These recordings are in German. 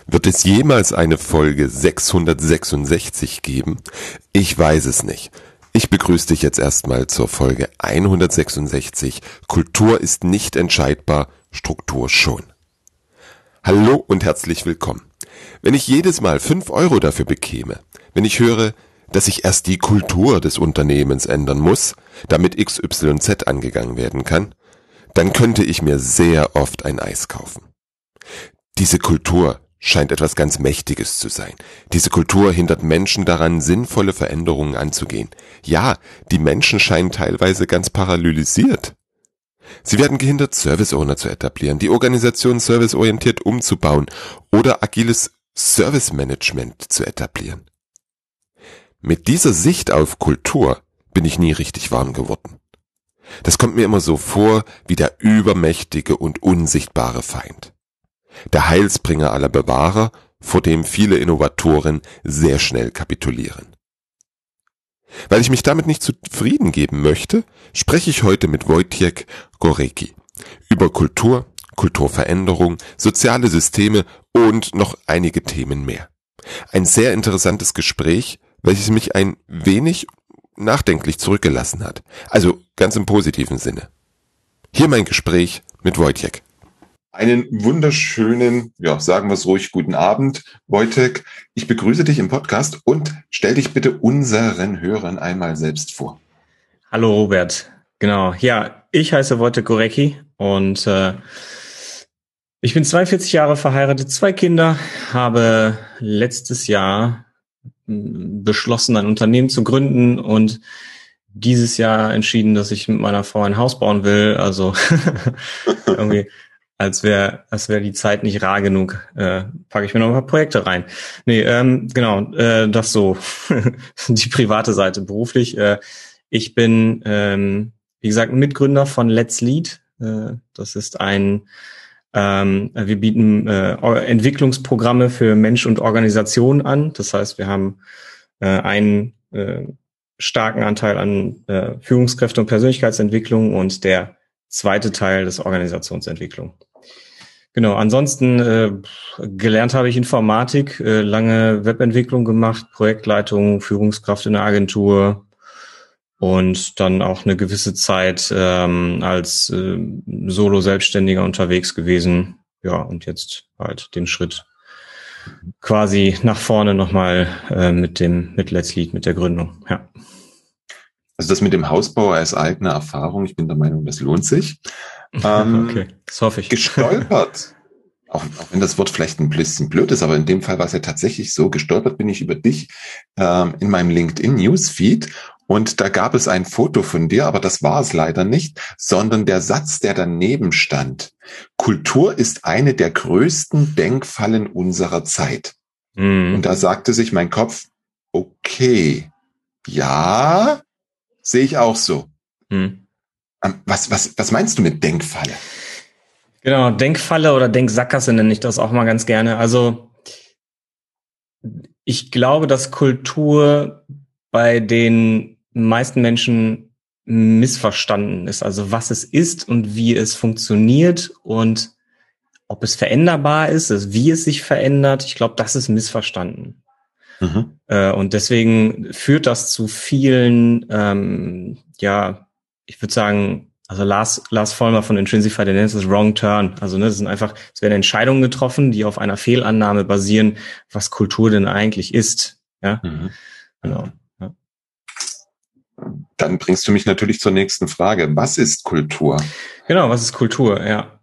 Wird es jemals eine Folge 666 geben? Ich weiß es nicht. Ich begrüße dich jetzt erstmal zur Folge 166. Kultur ist nicht entscheidbar, Struktur schon. Hallo und herzlich willkommen. Wenn ich jedes Mal 5 Euro dafür bekäme, wenn ich höre, dass ich erst die Kultur des Unternehmens ändern muss, damit XYZ angegangen werden kann, dann könnte ich mir sehr oft ein Eis kaufen. Diese Kultur scheint etwas ganz Mächtiges zu sein. Diese Kultur hindert Menschen daran, sinnvolle Veränderungen anzugehen. Ja, die Menschen scheinen teilweise ganz paralysiert. Sie werden gehindert, Service Owner zu etablieren, die Organisation serviceorientiert umzubauen oder agiles Service Management zu etablieren. Mit dieser Sicht auf Kultur bin ich nie richtig warm geworden. Das kommt mir immer so vor wie der übermächtige und unsichtbare Feind. Der Heilsbringer aller Bewahrer, vor dem viele Innovatoren sehr schnell kapitulieren. Weil ich mich damit nicht zufrieden geben möchte, spreche ich heute mit Wojciech Gorecki über Kultur, Kulturveränderung, soziale Systeme und noch einige Themen mehr. Ein sehr interessantes Gespräch, welches mich ein wenig nachdenklich zurückgelassen hat. Also ganz im positiven Sinne. Hier mein Gespräch mit Wojciech. Einen wunderschönen, sagen wir es ruhig, guten Abend, Wojciech. Ich begrüße dich im Podcast und stell dich bitte unseren Hörern einmal selbst vor. Hallo Robert, genau. Ja, ich heiße Wojciech Gorecki und ich bin 42 Jahre verheiratet, 2 Kinder, habe letztes Jahr beschlossen, ein Unternehmen zu gründen und dieses Jahr entschieden, dass ich mit meiner Frau ein Haus bauen will. Also irgendwie als wäre die Zeit nicht rar genug, packe ich mir noch ein paar Projekte rein. Nee, das so, die private Seite. Beruflich, ich bin, wie gesagt, Mitgründer von Let's Lead. Das ist wir bieten Entwicklungsprogramme für Mensch und Organisation an. Das heißt, wir haben einen starken Anteil an Führungskräfte und Persönlichkeitsentwicklung und der zweite Teil ist Organisationsentwicklung. Genau, ansonsten gelernt habe ich Informatik, lange Webentwicklung gemacht, Projektleitung, Führungskraft in der Agentur und dann auch eine gewisse Zeit als Solo-Selbstständiger unterwegs gewesen. Ja, und jetzt halt den Schritt quasi nach vorne nochmal mit Let's Lead, mit der Gründung, ja. Also das mit dem Hausbau als eigene Erfahrung, ich bin der Meinung, das lohnt sich. Okay, das hoffe ich. Gestolpert, auch wenn das Wort vielleicht ein bisschen blöd ist, aber in dem Fall war es ja tatsächlich so, gestolpert bin ich über dich in meinem LinkedIn-Newsfeed und da gab es ein Foto von dir, aber das war es leider nicht, sondern der Satz, der daneben stand. Kultur ist eine der größten Denkfallen unserer Zeit. Und da sagte sich mein Kopf, okay, ja, sehe ich auch so. Was meinst du mit Denkfalle? Genau, Denkfalle oder Denksackgasse nenne ich das auch mal ganz gerne. Also ich glaube, dass Kultur bei den meisten Menschen missverstanden ist. Also was es ist und wie es funktioniert und ob es veränderbar ist, also wie es sich verändert. Ich glaube, das ist missverstanden. Und deswegen führt das zu vielen, ich würde sagen, also Lars Vollmer von Intrinsify, der nennt es Wrong Turn. Also es werden Entscheidungen getroffen, die auf einer Fehlannahme basieren, was Kultur denn eigentlich ist. Ja, genau. Ja. Dann bringst du mich natürlich zur nächsten Frage. Was ist Kultur? Genau, was ist Kultur? Ja.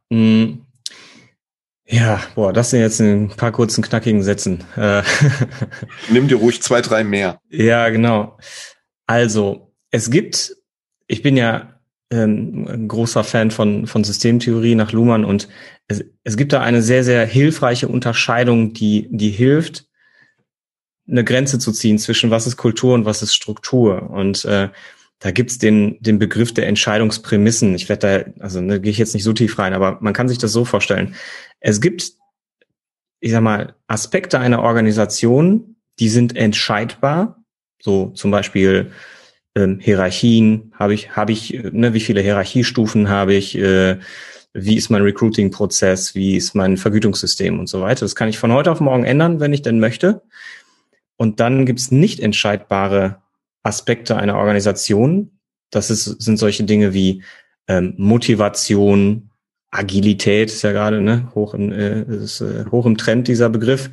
Ja, das sind jetzt ein paar kurzen, knackigen Sätzen. Nimm dir ruhig 2, 3 mehr. Ja, genau. Also, ich bin ja ein großer Fan von Systemtheorie nach Luhmann und es gibt da eine sehr, sehr hilfreiche Unterscheidung, die hilft, eine Grenze zu ziehen zwischen was ist Kultur und was ist Struktur. Und da gibt's den Begriff der Entscheidungsprämissen. Ich werde da, gehe ich jetzt nicht so tief rein, aber man kann sich das so vorstellen. Es gibt, ich sag mal, Aspekte einer Organisation, die sind entscheidbar. So zum Beispiel Hierarchien habe ich, wie viele Hierarchiestufen habe ich, wie ist mein Recruiting-Prozess, wie ist mein Vergütungssystem und so weiter. Das kann ich von heute auf morgen ändern, wenn ich denn möchte. Und dann gibt es nicht entscheidbare Aspekte einer Organisation. Sind solche Dinge wie Motivation, Agilität ist ja gerade hoch im Trend, dieser Begriff.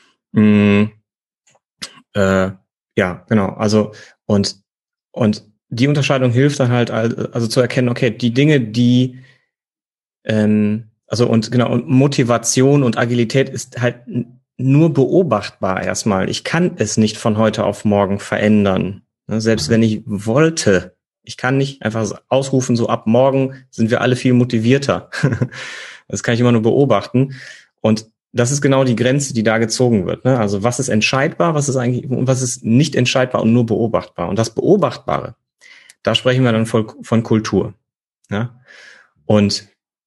Ja, genau. Also und die Unterscheidung hilft dann halt, also zu erkennen, okay, die Dinge, die und Motivation und Agilität ist halt nur beobachtbar erstmal. Ich kann es nicht von heute auf morgen verändern. Selbst wenn ich wollte. Ich kann nicht einfach ausrufen, so ab morgen sind wir alle viel motivierter. Das kann ich immer nur beobachten. Und das ist genau die Grenze, die da gezogen wird. Also was ist entscheidbar, was ist nicht entscheidbar und nur beobachtbar. Und das Beobachtbare, da sprechen wir dann von Kultur. Ja? Und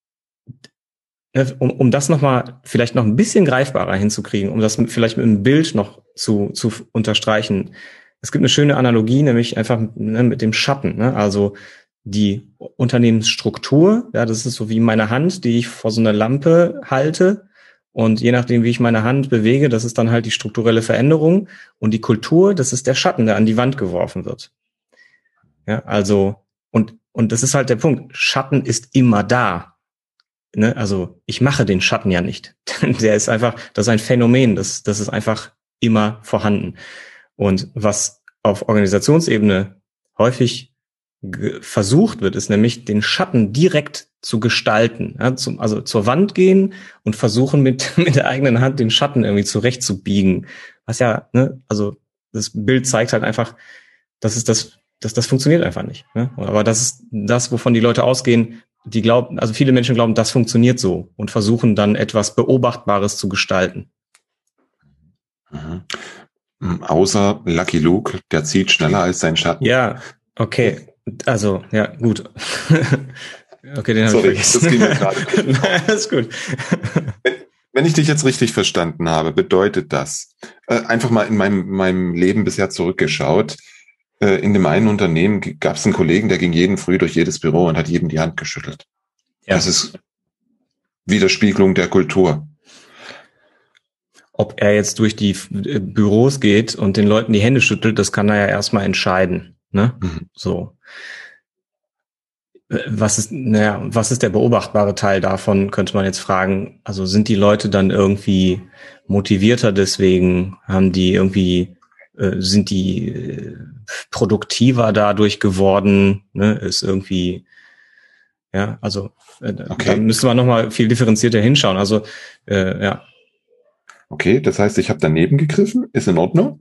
um das nochmal vielleicht noch ein bisschen greifbarer hinzukriegen, um das vielleicht mit einem Bild noch zu unterstreichen. Es gibt eine schöne Analogie, nämlich einfach mit dem Schatten. Also die Unternehmensstruktur, ja, das ist so wie meine Hand, die ich vor so einer Lampe halte. Und je nachdem, wie ich meine Hand bewege, das ist dann halt die strukturelle Veränderung. Und die Kultur, das ist der Schatten, der an die Wand geworfen wird. Ja, also, und das ist halt der Punkt. Schatten ist immer da. Also, ich mache den Schatten ja nicht. Der ist einfach, das ist ein Phänomen, das ist einfach immer vorhanden. Und was auf Organisationsebene häufig versucht wird, ist nämlich den Schatten direkt zu gestalten. Ja, also zur Wand gehen und versuchen mit der eigenen Hand den Schatten irgendwie zurechtzubiegen. Was ja, also das Bild zeigt halt einfach, das funktioniert einfach nicht. Aber das ist das, wovon die Leute ausgehen, die glauben, also viele Menschen glauben, das funktioniert so und versuchen dann etwas Beobachtbares zu gestalten. Mhm. Außer Lucky Luke, der zieht schneller als sein Schatten. Ja, okay. Also, ja, gut. Okay, den habe ich vergessen. Das ging mir gerade. Alles gut. Wenn ich dich jetzt richtig verstanden habe, bedeutet das, einfach mal in meinem Leben bisher zurückgeschaut, in dem einen Unternehmen gab es einen Kollegen, der ging jeden früh durch jedes Büro und hat jedem die Hand geschüttelt. Ja. Das ist Widerspiegelung der Kultur. Ob er jetzt durch die Büros geht und den Leuten die Hände schüttelt, das kann er ja erstmal entscheiden. So. Was ist der beobachtbare Teil davon, könnte man jetzt fragen. Also sind die Leute dann irgendwie motivierter deswegen? Sind die produktiver dadurch geworden? Ist irgendwie, ja, also okay. Da müsste man nochmal viel differenzierter hinschauen. Also, ja. Okay, das heißt, ich habe daneben gegriffen, ist in Ordnung.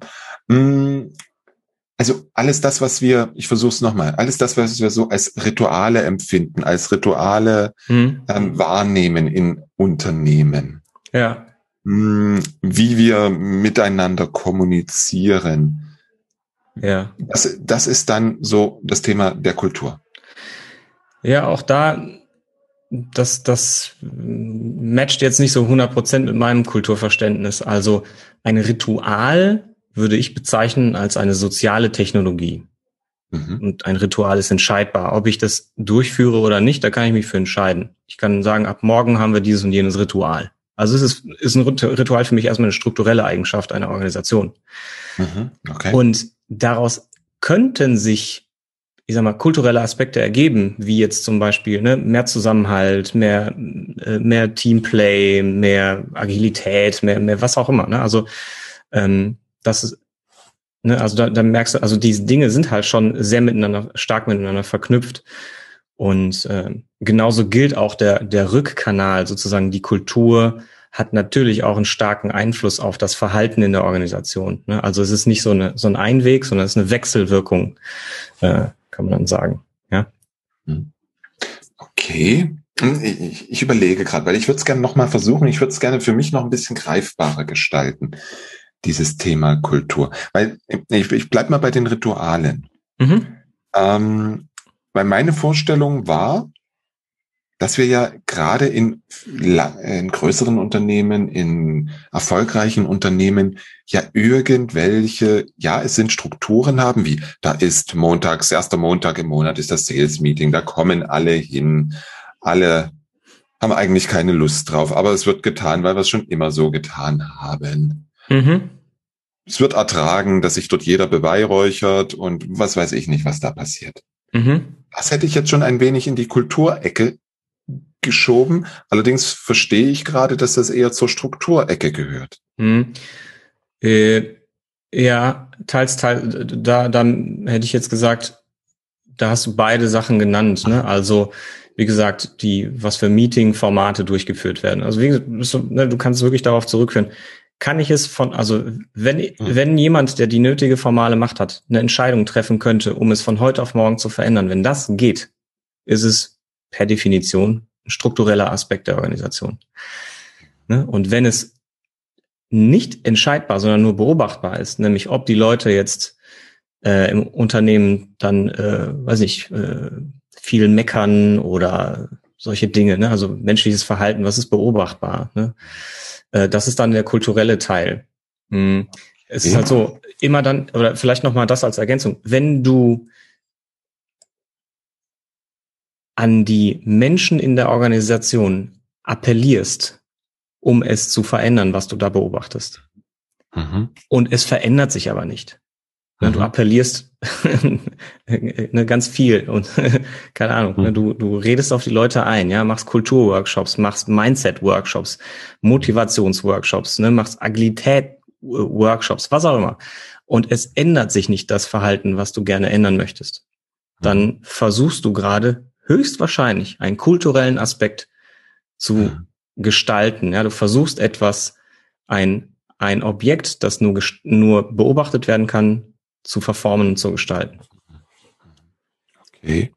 Also alles das, ich versuche es nochmal, alles das, was wir so als Rituale empfinden, als Rituale wahrnehmen in Unternehmen. Ja. Wie wir miteinander kommunizieren. Ja. Das ist dann so das Thema der Kultur. Ja, auch da, das matcht jetzt nicht so 100% mit meinem Kulturverständnis. Also ein Ritual würde ich bezeichnen als eine soziale Technologie. Mhm. Und ein Ritual ist entscheidbar. Ob ich das durchführe oder nicht, da kann ich mich für entscheiden. Ich kann sagen, ab morgen haben wir dieses und jenes Ritual. Also es ist ein Ritual für mich erstmal eine strukturelle Eigenschaft einer Organisation. Mhm. Okay. Und daraus könnten sich, ich sag mal, kulturelle Aspekte ergeben, wie jetzt zum Beispiel mehr Zusammenhalt, mehr Teamplay, mehr Agilität, mehr was auch immer. Also das ist, also da merkst du, also diese Dinge sind halt schon sehr stark miteinander verknüpft. Und genauso gilt auch der Rückkanal, sozusagen die Kultur hat natürlich auch einen starken Einfluss auf das Verhalten in der Organisation. Also es ist nicht so ein Einweg, sondern es ist eine Wechselwirkung, kann man dann sagen. Ja. Okay. Ich überlege gerade, weil ich würde es gerne nochmal versuchen, ich würde es gerne für mich noch ein bisschen greifbarer gestalten, dieses Thema Kultur. Weil ich bleib mal bei den Ritualen. Mhm. Weil meine Vorstellung war, dass wir ja gerade in größeren Unternehmen, in erfolgreichen Unternehmen ja irgendwelche, es sind Strukturen haben, wie da ist erster Montag im Monat ist das Sales Meeting, da kommen alle hin, alle haben eigentlich keine Lust drauf, aber es wird getan, weil wir es schon immer so getan haben. Mhm. Es wird ertragen, dass sich dort jeder beweihräuchert und was weiß ich nicht, was da passiert. Mhm. Das hätte ich jetzt schon ein wenig in die Kulturecke geschoben. Allerdings verstehe ich gerade, dass das eher zur Strukturecke gehört. Mhm. Ja, teils. Dann hätte ich jetzt gesagt, da hast du beide Sachen genannt, ne? Also, wie gesagt, was für Meeting-Formate durchgeführt werden. Also, wie gesagt, du kannst es wirklich darauf zurückführen. Kann ich es wenn jemand, der die nötige formale Macht hat, eine Entscheidung treffen könnte, um es von heute auf morgen zu verändern, wenn das geht, ist es per Definition ein struktureller Aspekt der Organisation. Ne? Und wenn es nicht entscheidbar, sondern nur beobachtbar ist, nämlich ob die Leute jetzt im Unternehmen dann, viel meckern oder solche Dinge, ne? Also menschliches Verhalten, was ist beobachtbar, ne? Das ist dann der kulturelle Teil. Es ist halt so, immer dann, oder vielleicht nochmal das als Ergänzung, wenn du an die Menschen in der Organisation appellierst, um es zu verändern, was du da beobachtest. Und es verändert sich aber nicht. Du appellierst ganz viel und keine Ahnung, du redest auf die Leute ein, ja, machst Kulturworkshops, machst Mindset-Workshops, Motivationsworkshops, machst Agilität-Workshops, was auch immer. Und es ändert sich nicht das Verhalten, was du gerne ändern möchtest. Dann versuchst du gerade höchstwahrscheinlich einen kulturellen Aspekt zu gestalten. Ja, du versuchst etwas, ein Objekt, das nur beobachtet werden kann, zu verformen und zu gestalten. Okay.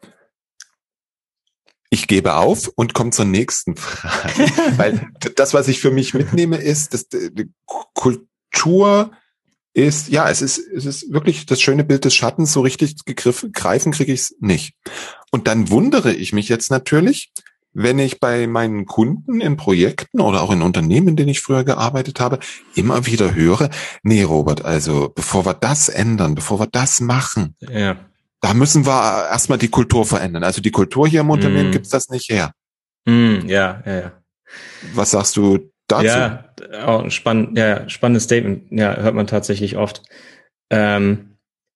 Ich gebe auf und komme zur nächsten Frage. Weil das, was ich für mich mitnehme, ist, dass die Kultur ist, ja, es ist wirklich das schöne Bild des Schattens, so richtig greifen kriege ich es nicht. Und dann wundere ich mich jetzt natürlich, wenn ich bei meinen Kunden in Projekten oder auch in Unternehmen, in denen ich früher gearbeitet habe, immer wieder höre, nee, Robert, also bevor wir das ändern, bevor wir das machen, da müssen wir erstmal die Kultur verändern. Also die Kultur hier im Unternehmen gibt's das nicht her. Ja. Was sagst du dazu? Ja, auch ein spannendes Statement. Ja, hört man tatsächlich oft. Ist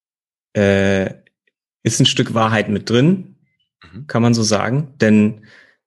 ein Stück Wahrheit mit drin, kann man so sagen, denn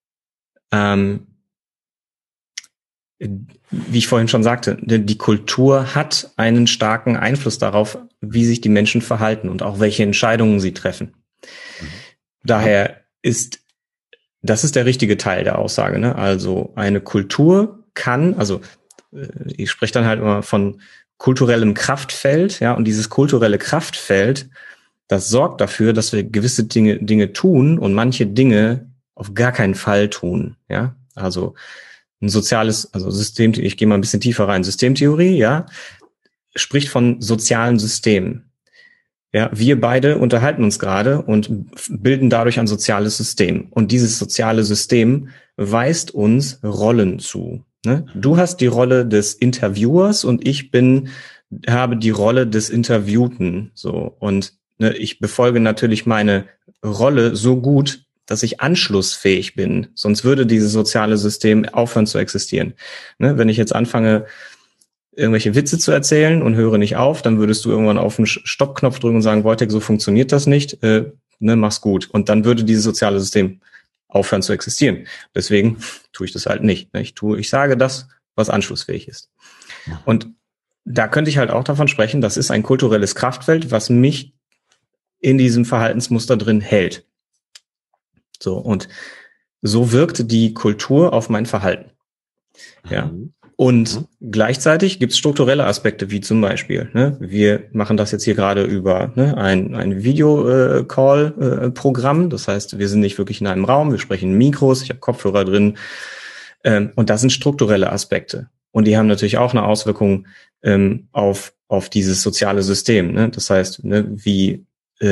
wie ich vorhin schon sagte, die Kultur hat einen starken Einfluss darauf, wie sich die Menschen verhalten und auch welche Entscheidungen sie treffen. Daher das ist der richtige Teil der Aussage, ne? Also eine Kultur kann, ich spreche dann halt immer von kulturellem Kraftfeld, ja, und dieses kulturelle Kraftfeld, das sorgt dafür, dass wir gewisse Dinge tun und manche Dinge auf gar keinen Fall tun, ja. Also ein soziales, System, ich gehe mal ein bisschen tiefer rein. Systemtheorie, ja, spricht von sozialen Systemen. Ja, wir beide unterhalten uns gerade und bilden dadurch ein soziales System. Und dieses soziale System weist uns Rollen zu. Ne? Du hast die Rolle des Interviewers und ich habe die Rolle des Interviewten. So, und ich befolge natürlich meine Rolle so gut, dass ich anschlussfähig bin. Sonst würde dieses soziale System aufhören zu existieren. Ne? Wenn ich jetzt anfange, irgendwelche Witze zu erzählen und höre nicht auf, dann würdest du irgendwann auf den Stoppknopf drücken und sagen, Wojtek, so funktioniert das nicht, mach's gut. Und dann würde dieses soziale System aufhören zu existieren. Deswegen tue ich das halt nicht. Ne? Ich sage das, was anschlussfähig ist. Und da könnte ich halt auch davon sprechen, das ist ein kulturelles Kraftfeld, was mich in diesem Verhaltensmuster drin hält. So, und so wirkt die Kultur auf mein Verhalten. Ja. Und gleichzeitig gibt es strukturelle Aspekte, wie zum Beispiel, wir machen das jetzt hier gerade über ein Video-Call-Programm. Das heißt, wir sind nicht wirklich in einem Raum, wir sprechen in Mikros, ich habe Kopfhörer drin. Und das sind strukturelle Aspekte. Und die haben natürlich auch eine Auswirkung auf dieses soziale System. Ne? Das heißt, wie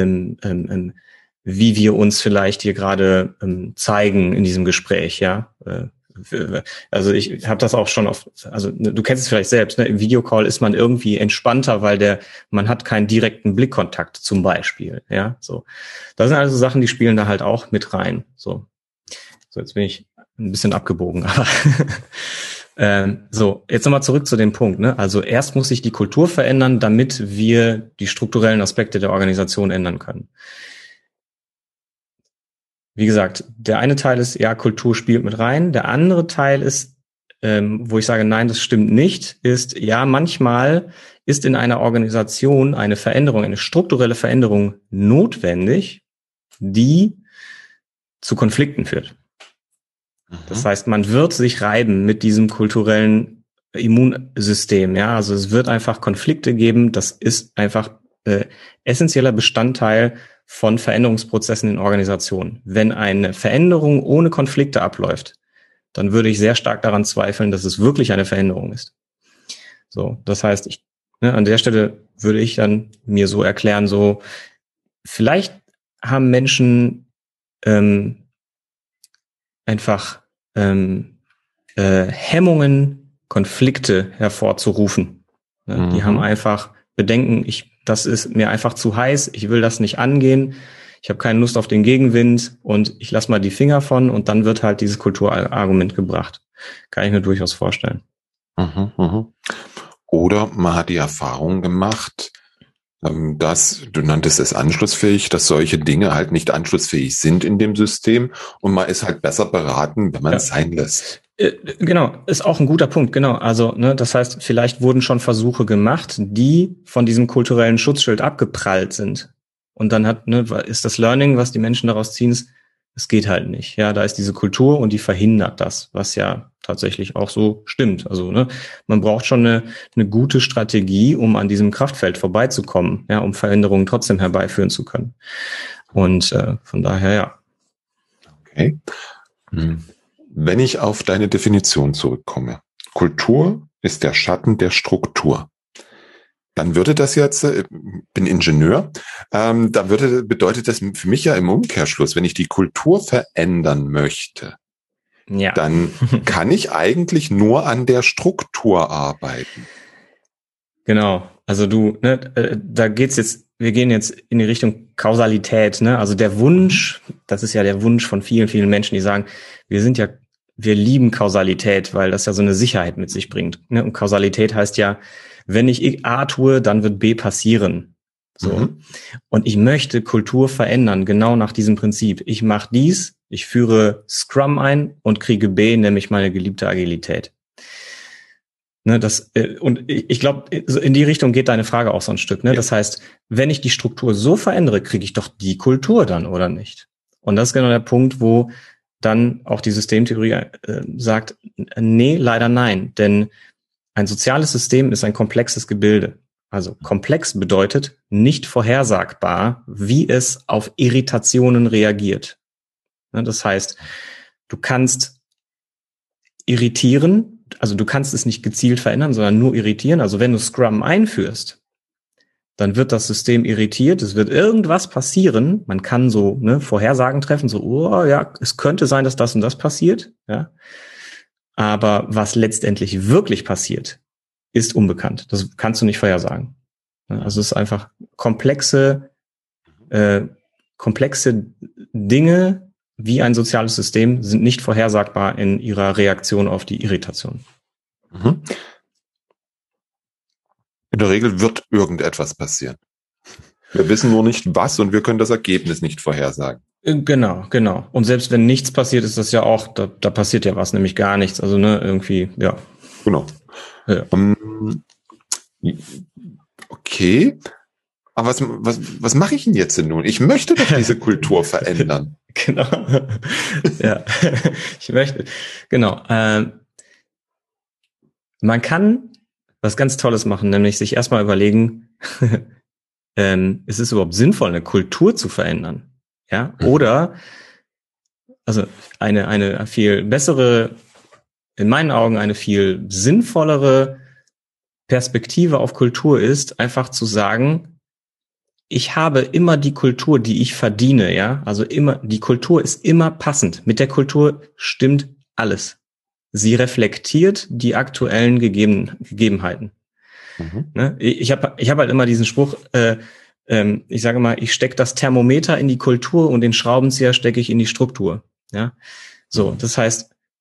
wir uns vielleicht hier gerade zeigen in diesem Gespräch, ja. Also ich habe das auch schon du kennst es vielleicht selbst, ne? Im Videocall ist man irgendwie entspannter, weil man hat keinen direkten Blickkontakt zum Beispiel, ja, so. Das sind also Sachen, die spielen da halt auch mit rein, so jetzt bin ich ein bisschen abgebogen, aber so, jetzt nochmal zurück zu dem Punkt, ne? Also erst muss sich die Kultur verändern, damit wir die strukturellen Aspekte der Organisation ändern können. Wie gesagt, der eine Teil ist, ja, Kultur spielt mit rein. Der andere Teil ist, wo ich sage, nein, das stimmt nicht, ist, ja, manchmal ist in einer Organisation eine Veränderung, eine strukturelle Veränderung notwendig, die zu Konflikten führt. Das heißt, man wird sich reiben mit diesem kulturellen Immunsystem. Ja, also es wird einfach Konflikte geben. Das ist einfach essentieller Bestandteil von Veränderungsprozessen in Organisationen. Wenn eine Veränderung ohne Konflikte abläuft, dann würde ich sehr stark daran zweifeln, dass es wirklich eine Veränderung ist. So, das heißt, an der Stelle würde ich dann mir so erklären, so vielleicht haben Menschen einfach Hemmungen, Konflikte hervorzurufen. Ne? Die haben einfach Bedenken, das ist mir einfach zu heiß, ich will das nicht angehen, ich habe keine Lust auf den Gegenwind und ich lasse mal die Finger von und dann wird halt dieses Kulturargument gebracht. Kann ich mir durchaus vorstellen. Oder man hat die Erfahrung gemacht, dass, du nanntest es anschlussfähig, dass solche Dinge halt nicht anschlussfähig sind in dem System und man ist halt besser beraten, wenn man es sein lässt. Genau, ist auch ein guter Punkt, genau. Also, das heißt, vielleicht wurden schon Versuche gemacht, die von diesem kulturellen Schutzschild abgeprallt sind. Und dann ist das Learning, was die Menschen daraus ziehen, es geht halt nicht. Ja, da ist diese Kultur und die verhindert das, was ja tatsächlich auch so stimmt. Also, man braucht schon eine gute Strategie, um an diesem Kraftfeld vorbeizukommen, ja, um Veränderungen trotzdem herbeiführen zu können. Und von daher, ja. Okay. Wenn ich auf deine Definition zurückkomme, Kultur ist der Schatten der Struktur. Dann würde das jetzt, bin Ingenieur, bedeutet das für mich ja im Umkehrschluss, wenn ich die Kultur verändern möchte, ja, dann kann ich eigentlich nur an der Struktur arbeiten. Genau, also da geht's jetzt, wir gehen jetzt in die Richtung Kausalität, ne? Also der Wunsch, das ist ja der Wunsch von vielen, vielen Menschen, die sagen, wir lieben Kausalität, weil das ja so eine Sicherheit mit sich bringt. Ne? Und Kausalität heißt ja, wenn ich A tue, dann wird B passieren. So. Und ich möchte Kultur verändern, genau nach diesem Prinzip. Ich mache dies, ich führe Scrum ein und kriege B, nämlich meine geliebte Agilität. Ne, und ich glaube, in die Richtung geht deine Frage auch so ein Stück. Ne? Ja. Das heißt, wenn ich die Struktur so verändere, kriege ich doch die Kultur dann, oder nicht? Und das ist genau der Punkt, wo dann auch die Systemtheorie sagt, nee, leider nein. Denn ein soziales System ist ein komplexes Gebilde. Also komplex bedeutet nicht vorhersagbar, wie es auf Irritationen reagiert. Das heißt, du kannst irritieren, also du kannst es nicht gezielt verändern, sondern nur irritieren. Also wenn du Scrum einführst, dann wird das System irritiert, es wird irgendwas passieren. Man kann so Vorhersagen treffen, so, oh ja, es könnte sein, dass das und das passiert. Ja. Aber was letztendlich wirklich passiert, ist unbekannt. Das kannst du nicht vorhersagen. Also es ist einfach komplexe Dinge wie ein soziales System sind nicht vorhersagbar in ihrer Reaktion auf die Irritation. In der Regel wird irgendetwas passieren. Wir wissen nur nicht was und wir können das Ergebnis nicht vorhersagen. Genau. Und selbst wenn nichts passiert, ist das ja auch, da passiert ja was, nämlich gar nichts. Also irgendwie, ja. Genau. Ja. Okay. Aber was mache ich denn jetzt denn nun? Ich möchte doch diese Kultur verändern. Genau. Ja. Ich möchte. Genau. Man kann was ganz Tolles machen, nämlich sich erstmal überlegen, ist es überhaupt sinnvoll, eine Kultur zu verändern? Ja, oder, also eine viel bessere, in meinen Augen eine viel sinnvollere Perspektive auf Kultur ist, einfach zu sagen, ich habe immer die Kultur, die ich verdiene, ja, also die Kultur ist immer passend. Mit der Kultur stimmt alles. Sie reflektiert die aktuellen Gegebenheiten. Ne? Ich hab halt immer diesen Spruch, ich sage mal, ich stecke das Thermometer in die Kultur und den Schraubenzieher stecke ich in die Struktur. Ja, so, das heißt,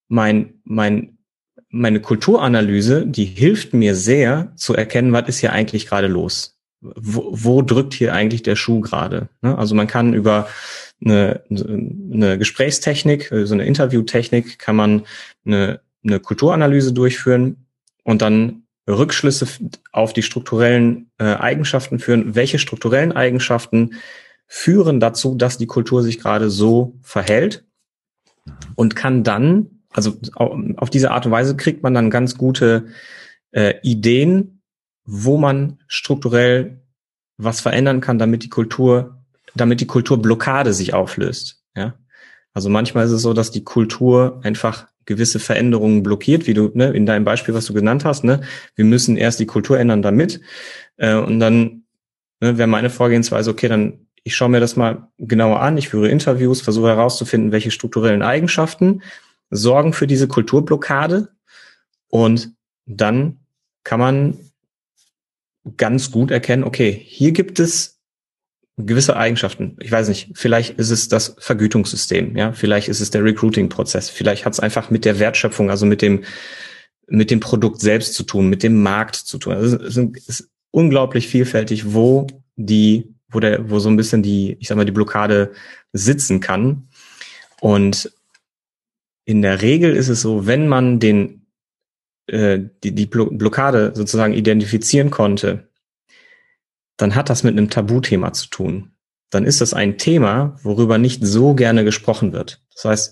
meine Kulturanalyse, die hilft mir sehr zu erkennen, was ist hier eigentlich gerade los? Wo drückt hier eigentlich der Schuh gerade? Also man kann über eine Gesprächstechnik, so eine Interviewtechnik, kann man eine Kulturanalyse durchführen und dann Rückschlüsse auf die strukturellen Eigenschaften führen. Welche strukturellen Eigenschaften führen dazu, dass die Kultur sich gerade so verhält, und kann dann, also auf diese Art und Weise kriegt man dann ganz gute Ideen, wo man strukturell was verändern kann, damit die Kulturblockade sich auflöst. Ja, also manchmal ist es so, dass die Kultur einfach gewisse Veränderungen blockiert, wie du in deinem Beispiel, was du genannt hast. Wir müssen erst die Kultur ändern damit, und dann wäre meine Vorgehensweise, okay, dann ich schaue mir das mal genauer an, ich führe Interviews, versuche herauszufinden, welche strukturellen Eigenschaften sorgen für diese Kulturblockade, und dann kann man ganz gut erkennen, okay, hier gibt es gewisse Eigenschaften. Ich weiß nicht, vielleicht ist es das Vergütungssystem, ja, vielleicht ist es der Recruiting-Prozess, vielleicht hat es einfach mit der Wertschöpfung, also mit dem Produkt selbst zu tun, mit dem Markt zu tun. Also es ist unglaublich vielfältig, wo so ein bisschen die Blockade sitzen kann. Und in der Regel ist es so, wenn man die Blockade sozusagen identifizieren konnte, dann hat das mit einem Tabuthema zu tun. Dann ist das ein Thema, worüber nicht so gerne gesprochen wird. Das heißt,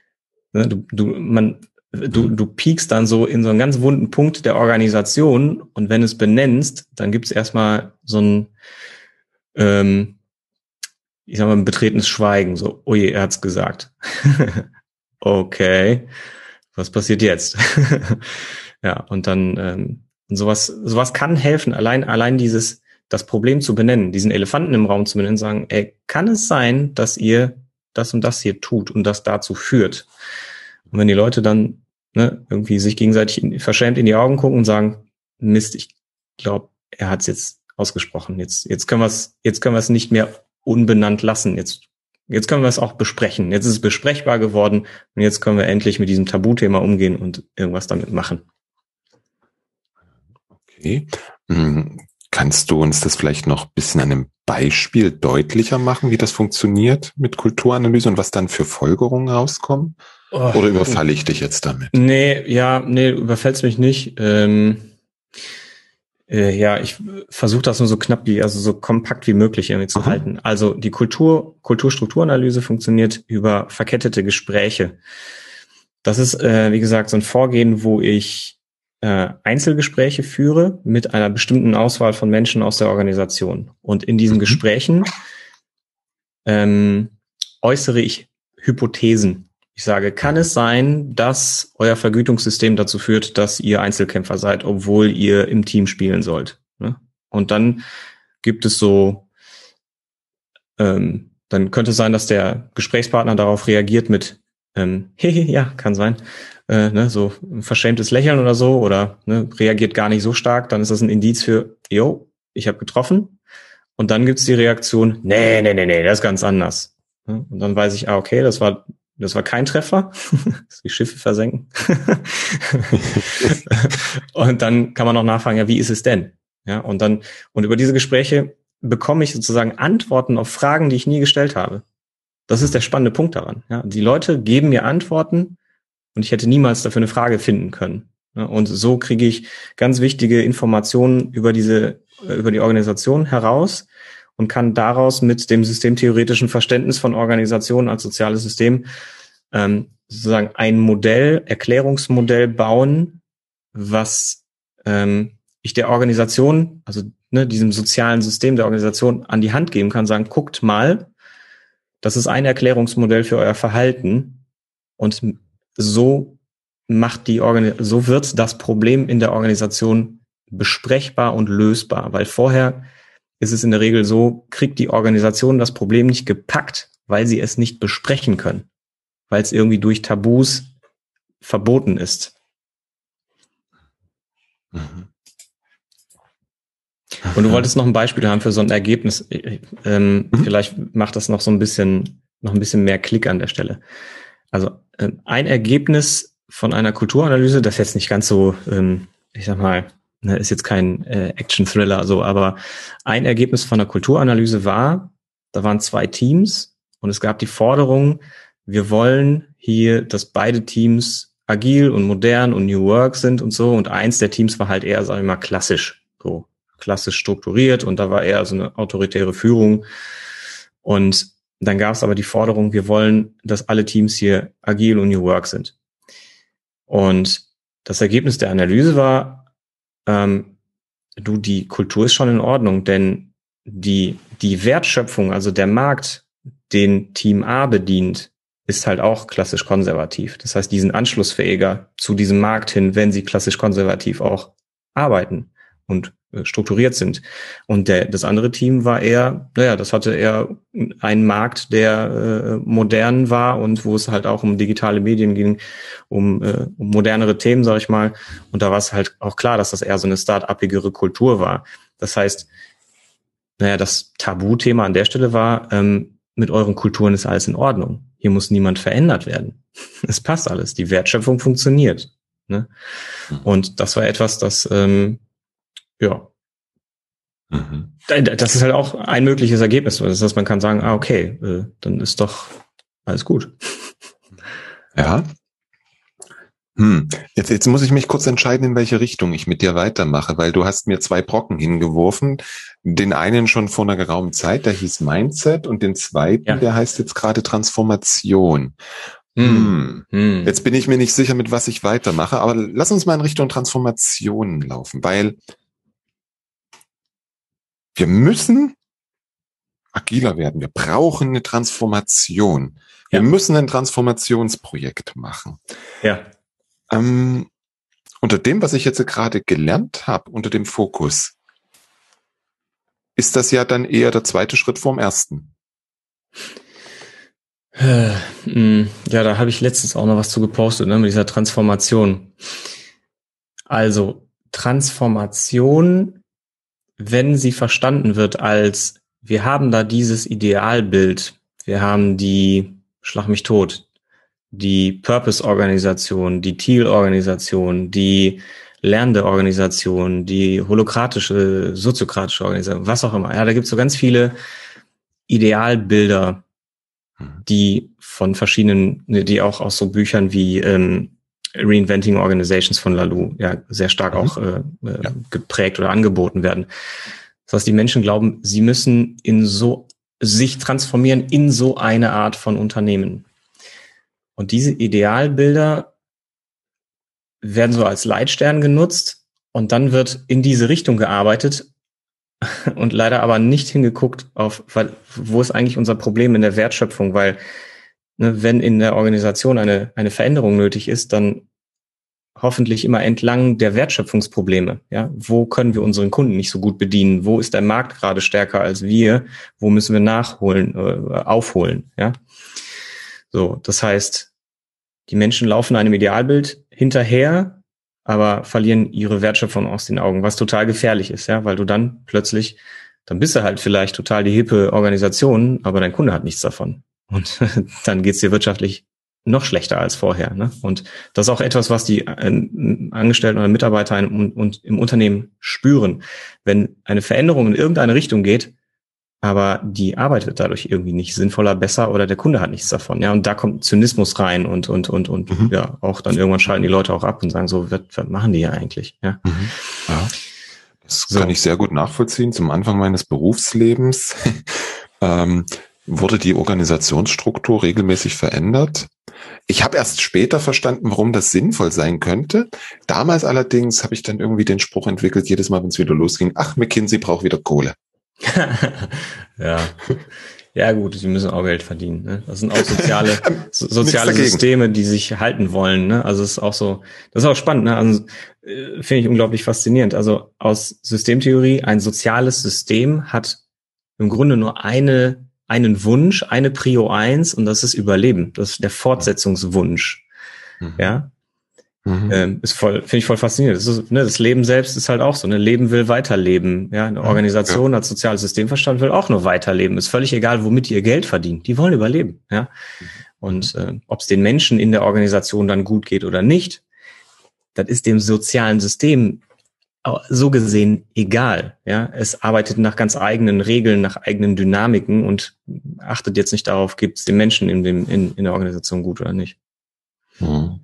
du piekst dann so in so einen ganz wunden Punkt der Organisation, und wenn es benennst, dann gibt es erstmal so ein ein betretenes Schweigen, so, oh je, er hat's gesagt. Okay, was passiert jetzt? Ja, und dann sowas kann helfen, allein das Problem zu benennen, diesen Elefanten im Raum zu benennen, sagen, kann es sein, dass ihr das und das hier tut und das dazu führt? Und wenn die Leute dann irgendwie sich gegenseitig verschämt in die Augen gucken und sagen, Mist, ich glaube, er hat's jetzt ausgesprochen. Jetzt können wir es nicht mehr unbenannt lassen. Jetzt können wir es auch besprechen. Jetzt ist es besprechbar geworden, und jetzt können wir endlich mit diesem Tabuthema umgehen und irgendwas damit machen. Okay. Kannst du uns das vielleicht noch ein bisschen an einem Beispiel deutlicher machen, wie das funktioniert mit Kulturanalyse und was dann für Folgerungen rauskommen? Oder überfalle ich dich jetzt damit? Nee, überfällst mich nicht. Ich versuche das nur so so kompakt wie möglich irgendwie zu halten. Also die Kulturstrukturanalyse funktioniert über verkettete Gespräche. Das ist, wie gesagt, so ein Vorgehen, wo ich Einzelgespräche führe mit einer bestimmten Auswahl von Menschen aus der Organisation. Und in diesen Gesprächen äußere ich Hypothesen. Ich sage, kann es sein, dass euer Vergütungssystem dazu führt, dass ihr Einzelkämpfer seid, obwohl ihr im Team spielen sollt? Und dann gibt es dann könnte es sein, dass der Gesprächspartner darauf reagiert mit ja, kann sein, so ein verschämtes Lächeln oder so, oder reagiert gar nicht so stark, dann ist das ein Indiz für, ich habe getroffen. Und dann gibt's die Reaktion, nee, das ist ganz anders. Und dann weiß ich, okay, das war kein Treffer. Die Schiffe versenken. Und dann kann man noch nachfragen, ja, wie ist es denn? Ja, und über diese Gespräche bekomme ich sozusagen Antworten auf Fragen, die ich nie gestellt habe. Das ist der spannende Punkt daran. Ja, die Leute geben mir Antworten, und ich hätte niemals dafür eine Frage finden können. Ja, und so kriege ich ganz wichtige Informationen über die Organisation heraus und kann daraus mit dem systemtheoretischen Verständnis von Organisationen als soziales System sozusagen ein Erklärungsmodell bauen, was ich der Organisation, also diesem sozialen System der Organisation an die Hand geben kann, sagen, guckt mal, das ist ein Erklärungsmodell für euer Verhalten, und so wird das Problem in der Organisation besprechbar und lösbar, weil vorher ist es in der Regel so, kriegt die Organisation das Problem nicht gepackt, weil sie es nicht besprechen können, weil es irgendwie durch Tabus verboten ist. Und du wolltest noch ein Beispiel haben für so ein Ergebnis. Vielleicht macht das noch ein bisschen mehr Klick an der Stelle. Also ein Ergebnis von einer Kulturanalyse, das ist jetzt nicht ganz so, ich sag mal, ist jetzt kein Action-Thriller, so, aber ein Ergebnis von der Kulturanalyse war, da waren 2 Teams und es gab die Forderung, wir wollen hier, dass beide Teams agil und modern und New Work sind und so, und eins der Teams war halt eher, sag ich mal, klassisch strukturiert, und da war eher so eine autoritäre Führung. Und dann gab es aber die Forderung, wir wollen, dass alle Teams hier agil und New Work sind. Und das Ergebnis der Analyse war, die Kultur ist schon in Ordnung, denn die Wertschöpfung, also der Markt, den Team A bedient, ist halt auch klassisch konservativ. Das heißt, die sind anschlussfähiger zu diesem Markt hin, wenn sie klassisch konservativ auch arbeiten und strukturiert sind. Und das andere Team war eher, das hatte eher einen Markt, der modern war und wo es halt auch um digitale Medien ging, um modernere Themen, sag ich mal. Und da war es halt auch klar, dass das eher so eine start-upigere Kultur war. Das heißt, das Tabuthema an der Stelle war, mit euren Kulturen ist alles in Ordnung. Hier muss niemand verändert werden. Es passt alles. Die Wertschöpfung funktioniert. Ne? Und das war etwas, das das ist halt auch ein mögliches Ergebnis. Das heißt, man kann sagen, okay, dann ist doch alles gut. Ja. Jetzt muss ich mich kurz entscheiden, in welche Richtung ich mit dir weitermache, weil du hast mir 2 Brocken hingeworfen. Den einen schon vor einer geraumen Zeit, der hieß Mindset, und den zweiten, der heißt jetzt gerade Transformation. Jetzt bin ich mir nicht sicher, mit was ich weitermache, aber lass uns mal in Richtung Transformation laufen, weil wir müssen agiler werden. Wir brauchen eine Transformation. Wir müssen ein Transformationsprojekt machen. Ja. Unter dem, was ich jetzt gerade gelernt habe, unter dem Fokus, ist das ja dann eher der zweite Schritt vorm ersten. Ja, da habe ich letztens auch noch was zu gepostet, mit dieser Transformation. Also Transformation, wenn sie verstanden wird als, wir haben da dieses Idealbild, wir haben die, schlag mich tot, die Purpose-Organisation, die Thiel-Organisation, die lernende Organisation, die holokratische, soziokratische Organisation, was auch immer. Ja, da gibt's so ganz viele Idealbilder, die von verschiedenen, die auch aus so Büchern wie Reinventing Organizations von Laloux sehr stark auch geprägt oder angeboten werden. Das heißt, die Menschen glauben, sie müssen sich transformieren in so eine Art von Unternehmen. Und diese Idealbilder werden so als Leitstern genutzt und dann wird in diese Richtung gearbeitet und leider aber nicht hingeguckt wo ist eigentlich unser Problem in der Wertschöpfung, weil wenn in der Organisation eine Veränderung nötig ist, dann hoffentlich immer entlang der Wertschöpfungsprobleme. Ja, wo können wir unseren Kunden nicht so gut bedienen? Wo ist der Markt gerade stärker als wir? Wo müssen wir aufholen? Ja, so, das heißt, die Menschen laufen einem Idealbild hinterher, aber verlieren ihre Wertschöpfung aus den Augen, was total gefährlich ist, ja, weil du dann plötzlich, dann bist du halt vielleicht total die hippe Organisation, aber dein Kunde hat nichts davon. Und dann geht's dir wirtschaftlich noch schlechter als vorher. Ne? Und das ist auch etwas, was die Angestellten oder Mitarbeiter und im Unternehmen spüren. Wenn eine Veränderung in irgendeine Richtung geht, aber die Arbeit wird dadurch irgendwie nicht sinnvoller, besser oder der Kunde hat nichts davon. Ja, und da kommt Zynismus rein und ja, auch dann irgendwann schalten die Leute auch ab und sagen so, was machen die hier eigentlich? Ja. Ja, das kann ich sehr gut nachvollziehen. Zum Anfang meines Berufslebens wurde die Organisationsstruktur regelmäßig verändert. Ich habe erst später verstanden, warum das sinnvoll sein könnte. Damals allerdings habe ich dann irgendwie den Spruch entwickelt, jedes Mal, wenn es wieder losging, McKinsey braucht wieder Kohle. Ja gut, die müssen auch Geld verdienen. Ne? Das sind auch soziale Systeme, die sich halten wollen. Ne? Also es ist auch so, das ist auch spannend. Ne? Also finde ich unglaublich faszinierend. Also aus Systemtheorie, ein soziales System hat im Grunde nur einen Wunsch, eine Prio 1, und das ist Überleben. Das ist der Fortsetzungswunsch. Ja. Finde ich voll faszinierend. Das Leben selbst ist halt auch so. Leben will weiterleben. Ja, eine Organisation als soziales System verstanden will auch nur weiterleben. Ist völlig egal, womit die ihr Geld verdienen. Die wollen überleben. Ja. Und ob es den Menschen in der Organisation dann gut geht oder nicht, das ist dem sozialen System so gesehen egal. Ja, es arbeitet nach ganz eigenen Regeln, nach eigenen Dynamiken und achtet jetzt nicht darauf, gibt es den Menschen in der Organisation gut oder nicht. Ja.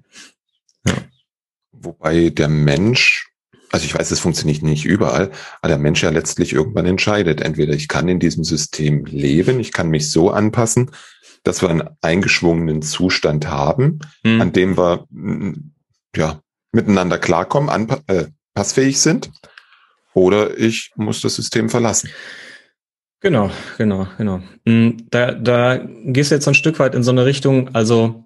Wobei der Mensch, also ich weiß, es funktioniert nicht überall, aber der Mensch ja letztlich irgendwann entscheidet. Entweder ich kann in diesem System leben, ich kann mich so anpassen, dass wir einen eingeschwungenen Zustand haben, an dem wir miteinander klarkommen, passfähig sind, oder ich muss das System verlassen. Genau. Da gehst du jetzt ein Stück weit in so eine Richtung, also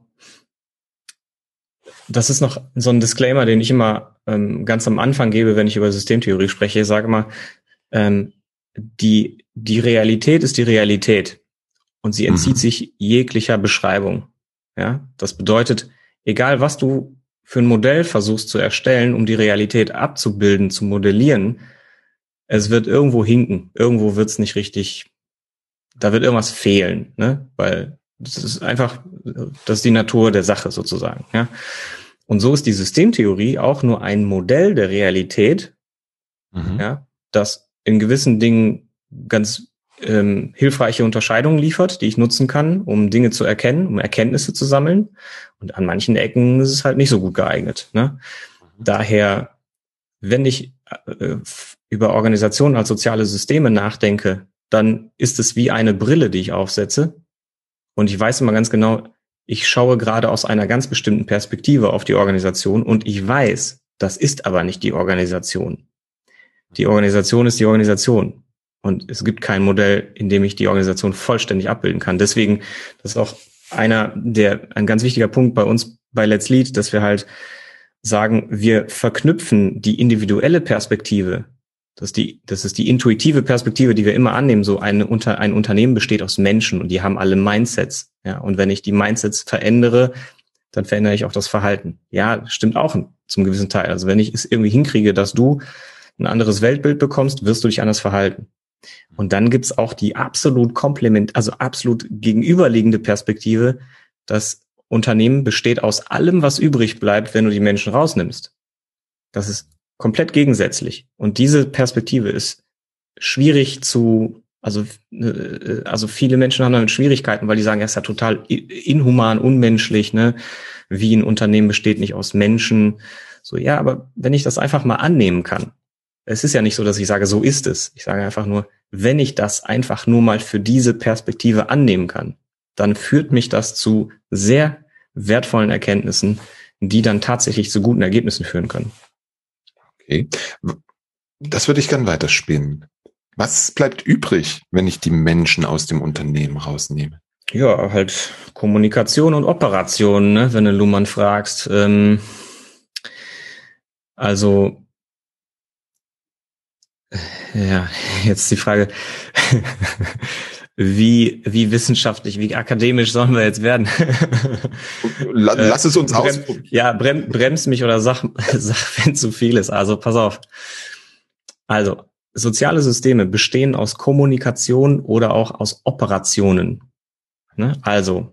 das ist noch so ein Disclaimer, den ich immer ganz am Anfang gebe, wenn ich über Systemtheorie spreche. Ich sage immer, die Realität ist die Realität und sie entzieht sich jeglicher Beschreibung. Ja, das bedeutet, egal was du für ein Modell versuchst zu erstellen, um die Realität abzubilden, zu modellieren, es wird irgendwo hinken. Irgendwo wird es nicht richtig, da wird irgendwas fehlen, ne? Weil das ist einfach, das ist die Natur der Sache sozusagen, ja. Und so ist die Systemtheorie auch nur ein Modell der Realität, ja, das in gewissen Dingen ganz hilfreiche Unterscheidungen liefert, die ich nutzen kann, um Dinge zu erkennen, um Erkenntnisse zu sammeln. Und an manchen Ecken ist es halt nicht so gut geeignet, ne? Daher, wenn ich über Organisationen als soziale Systeme nachdenke, dann ist es wie eine Brille, die ich aufsetze. Und ich weiß immer ganz genau, ich schaue gerade aus einer ganz bestimmten Perspektive auf die Organisation und ich weiß, das ist aber nicht die Organisation. Die Organisation ist die Organisation. Und es gibt kein Modell, in dem ich die Organisation vollständig abbilden kann. Deswegen, das ist auch ein ganz wichtiger Punkt bei uns bei Let's Lead, dass wir halt sagen, wir verknüpfen die individuelle Perspektive. Das ist die intuitive Perspektive, die wir immer annehmen. So ein Unternehmen besteht aus Menschen und die haben alle Mindsets. Ja, und wenn ich die Mindsets verändere, dann verändere ich auch das Verhalten. Ja, stimmt auch zum gewissen Teil. Also wenn ich es irgendwie hinkriege, dass du ein anderes Weltbild bekommst, wirst du dich anders verhalten. Und dann gibt's auch die absolut absolut gegenüberliegende Perspektive, das Unternehmen besteht aus allem, was übrig bleibt, wenn du die Menschen rausnimmst. Das ist komplett gegensätzlich. Und diese Perspektive ist schwierig also viele Menschen haben damit Schwierigkeiten, weil die sagen, ja, ist ja total inhuman, unmenschlich, ne? Wie ein Unternehmen besteht nicht aus Menschen. So, ja, aber wenn ich das einfach mal annehmen kann, es ist ja nicht so, dass ich sage, so ist es. Ich sage einfach nur, wenn ich das einfach nur mal für diese Perspektive annehmen kann, dann führt mich das zu sehr wertvollen Erkenntnissen, die dann tatsächlich zu guten Ergebnissen führen können. Okay, das würde ich gern weiterspinnen. Was bleibt übrig, wenn ich die Menschen aus dem Unternehmen rausnehme? Ja, halt Kommunikation und Operation, ne, wenn du Luhmann fragst. Also, ja, jetzt die Frage, wie wissenschaftlich, wie akademisch sollen wir jetzt werden? Lass es uns ausprobieren. Ja, bremst mich oder sag, wenn zu viel ist. Also, pass auf. Also, soziale Systeme bestehen aus Kommunikation oder auch aus Operationen. Ne? Also,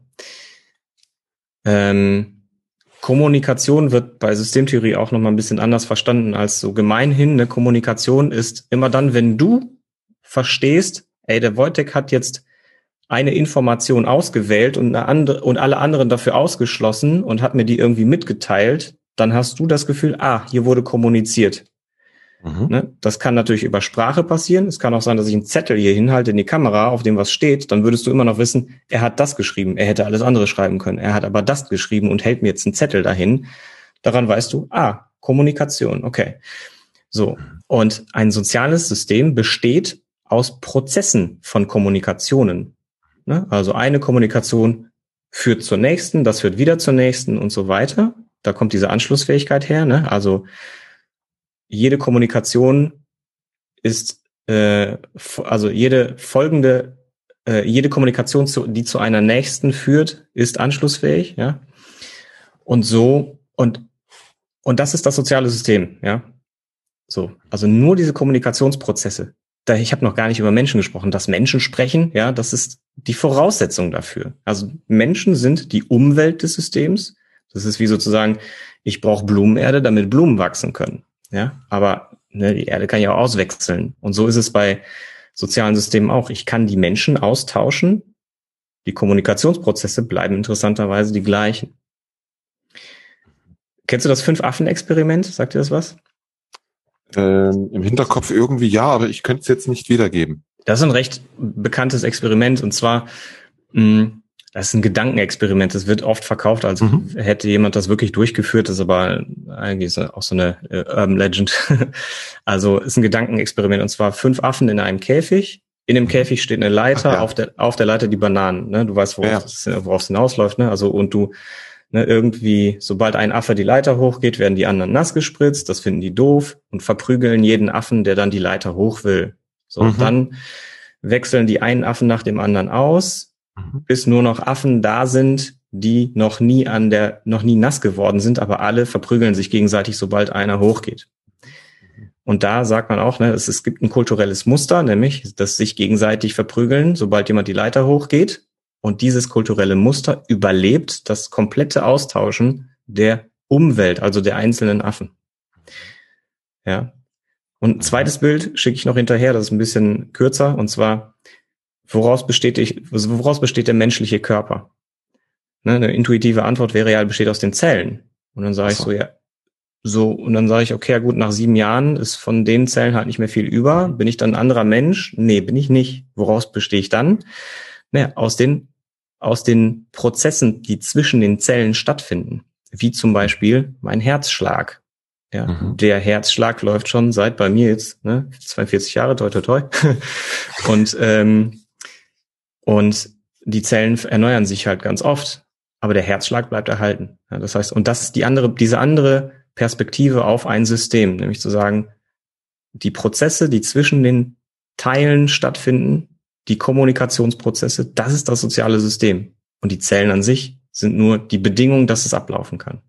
Kommunikation wird bei Systemtheorie auch nochmal ein bisschen anders verstanden als so gemeinhin. Ne? Kommunikation ist immer dann, wenn du verstehst, ey, der Wojtek hat jetzt eine Information ausgewählt und alle anderen dafür ausgeschlossen und hat mir die irgendwie mitgeteilt, dann hast du das Gefühl, hier wurde kommuniziert. Ne? Das kann natürlich über Sprache passieren. Es kann auch sein, dass ich einen Zettel hier hinhalte in die Kamera, auf dem was steht. Dann würdest du immer noch wissen, er hat das geschrieben. Er hätte alles andere schreiben können. Er hat aber das geschrieben und hält mir jetzt einen Zettel dahin. Daran weißt du, Kommunikation, okay. So. Und ein soziales System besteht aus Prozessen von Kommunikationen. Ne? Also eine Kommunikation führt zur nächsten, das führt wieder zur nächsten und so weiter. Da kommt diese Anschlussfähigkeit her. Ne? Also jede Kommunikation ist, jede Kommunikation, die zu einer nächsten führt, ist anschlussfähig, ja. Und so, und das ist das soziale System, ja. So. Also nur diese Kommunikationsprozesse, ich habe noch gar nicht über Menschen gesprochen. Dass Menschen sprechen, ja, das ist die Voraussetzung dafür. Also Menschen sind die Umwelt des Systems. Das ist wie sozusagen, ich brauche Blumenerde, damit Blumen wachsen können. Ja, aber ne, die Erde kann ja auch auswechseln. Und so ist es bei sozialen Systemen auch. Ich kann die Menschen austauschen. Die Kommunikationsprozesse bleiben interessanterweise die gleichen. Kennst du das 5-Affen-Experiment? Sagt dir das was? Im Hinterkopf irgendwie ja, aber ich könnte es jetzt nicht wiedergeben. Das ist ein recht bekanntes Experiment, und zwar, das ist ein Gedankenexperiment. Das wird oft verkauft, als hätte jemand das wirklich durchgeführt. Das ist aber eigentlich auch so eine Urban Legend. Also ist ein Gedankenexperiment, und zwar 5 Affen in einem Käfig. In dem Käfig steht eine Leiter, auf der Leiter die Bananen. Ne? Du weißt, worauf es hinausläuft. Ne? Also und du irgendwie, sobald ein Affe die Leiter hochgeht, werden die anderen nass gespritzt. Das finden die doof und verprügeln jeden Affen, der dann die Leiter hoch will. So, dann wechseln die einen Affen nach dem anderen aus, bis nur noch Affen da sind, die noch nie nass geworden sind, aber alle verprügeln sich gegenseitig, sobald einer hochgeht. Und da sagt man auch, ne, es gibt ein kulturelles Muster, nämlich das sich gegenseitig verprügeln, sobald jemand die Leiter hochgeht. Und dieses kulturelle Muster überlebt das komplette Austauschen der Umwelt, also der einzelnen Affen. Ja. Und ein zweites Bild schicke ich noch hinterher, das ist ein bisschen kürzer, und zwar, woraus besteht der menschliche Körper? Ne, eine intuitive Antwort wäre ja, besteht aus den Zellen. Und dann sage und dann sage ich, okay, ja gut, nach 7 Jahren ist von den Zellen halt nicht mehr viel über. Bin ich dann ein anderer Mensch? Nee, bin ich nicht. Woraus bestehe ich dann? Ne, aus den Prozessen, die zwischen den Zellen stattfinden. Wie zum Beispiel mein Herzschlag. Ja, der Herzschlag läuft schon seit bei mir jetzt 42 Jahre, toi toi toi. Und die Zellen erneuern sich halt ganz oft, aber der Herzschlag bleibt erhalten. Ja, das heißt, und das ist diese andere Perspektive auf ein System, nämlich zu sagen, die Prozesse, die zwischen den Teilen stattfinden, die Kommunikationsprozesse, das ist das soziale System. Und die Zellen an sich sind nur die Bedingung, dass es ablaufen kann.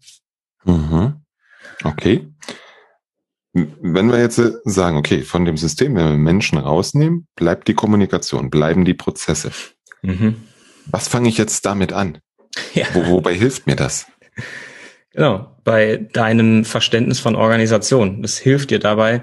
Okay. Wenn wir jetzt sagen, okay, von dem System, wenn wir Menschen rausnehmen, bleibt die Kommunikation, bleiben die Prozesse. Was fange ich jetzt damit an? Ja. Wobei hilft mir das? Genau, bei deinem Verständnis von Organisation. Das hilft dir dabei,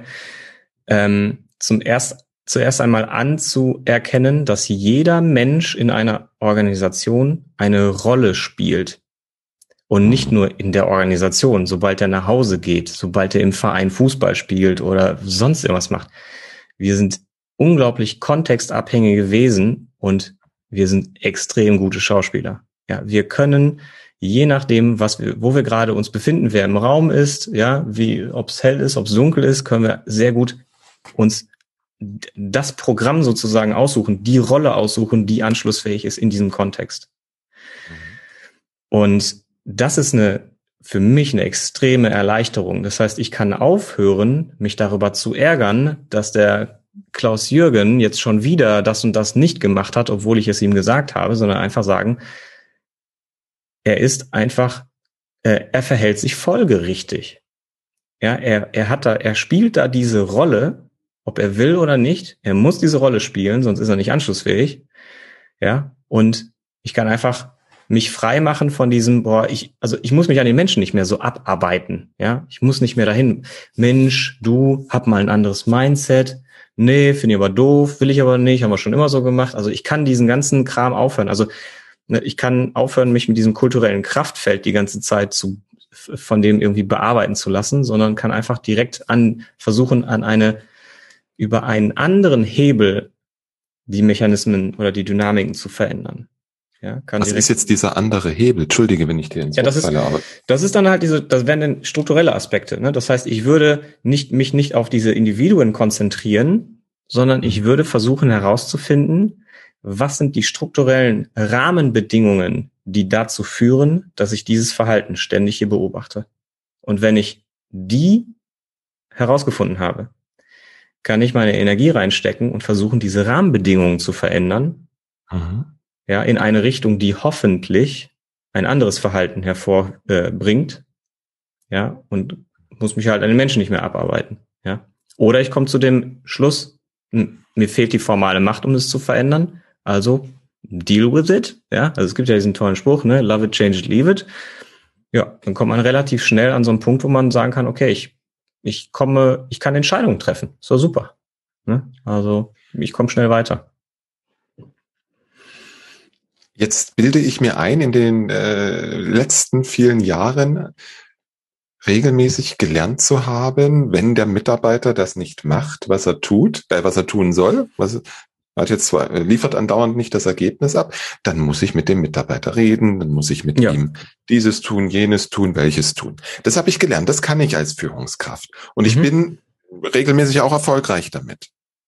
zuerst einmal anzuerkennen, dass jeder Mensch in einer Organisation eine Rolle spielt. Und nicht nur in der Organisation, sobald er nach Hause geht, sobald er im Verein Fußball spielt oder sonst irgendwas macht. Wir sind unglaublich kontextabhängige Wesen und wir sind extrem gute Schauspieler. Ja, wir können, je nachdem, wo wir gerade uns befinden, wer im Raum ist, ja, ob es hell ist, ob es dunkel ist, können wir sehr gut uns das Programm sozusagen aussuchen, die Rolle aussuchen, die anschlussfähig ist in diesem Kontext. Und das ist für mich eine extreme Erleichterung. Das heißt, ich kann aufhören, mich darüber zu ärgern, dass der Klaus Jürgen jetzt schon wieder das und das nicht gemacht hat, obwohl ich es ihm gesagt habe, sondern einfach sagen, er verhält sich folgerichtig. Ja, er spielt da diese Rolle, ob er will oder nicht. Er muss diese Rolle spielen, sonst ist er nicht anschlussfähig. Ja, und ich kann einfach mich frei machen von diesem, ich muss mich an den Menschen nicht mehr so abarbeiten, ja. Ich muss nicht mehr dahin, Mensch, du, hab mal ein anderes Mindset. Nee, finde ich aber doof, will ich aber nicht, haben wir schon immer so gemacht. Also ich kann diesen ganzen Kram aufhören. Also ich kann aufhören, mich mit diesem kulturellen Kraftfeld die ganze Zeit von dem irgendwie bearbeiten zu lassen, sondern kann einfach direkt versuchen, über einen anderen Hebel die Mechanismen oder die Dynamiken zu verändern. Ja, was ist jetzt dieser andere Hebel? Entschuldige, wenn ich dir ins Wort falle, aber das ist dann halt das wären dann strukturelle Aspekte. Ne? Das heißt, ich würde mich nicht auf diese Individuen konzentrieren, sondern ich würde versuchen herauszufinden, was sind die strukturellen Rahmenbedingungen, die dazu führen, dass ich dieses Verhalten ständig hier beobachte. Und wenn ich die herausgefunden habe, kann ich meine Energie reinstecken und versuchen, diese Rahmenbedingungen zu verändern. Ja, in eine Richtung, die hoffentlich ein anderes Verhalten hervorbringt, ja, und muss mich halt an den Menschen nicht mehr abarbeiten, ja. Oder ich komme zu dem Schluss, mir fehlt die formale Macht, um es zu verändern. Also deal with it. Ja, also es gibt ja diesen tollen Spruch, ne? Love it, change it, leave it. Ja, dann kommt man relativ schnell an so einen Punkt, wo man sagen kann, okay, ich kann Entscheidungen treffen. So super. Ne? Also ich komme schnell weiter. Jetzt bilde ich mir ein, in den letzten vielen Jahren regelmäßig gelernt zu haben, wenn der Mitarbeiter das nicht macht, was er tun soll, liefert andauernd nicht das Ergebnis ab, dann muss ich mit dem Mitarbeiter reden, dann muss ich mit ihm dieses tun, jenes tun, welches tun. Das habe ich gelernt, das kann ich als Führungskraft. Und ich bin regelmäßig auch erfolgreich damit.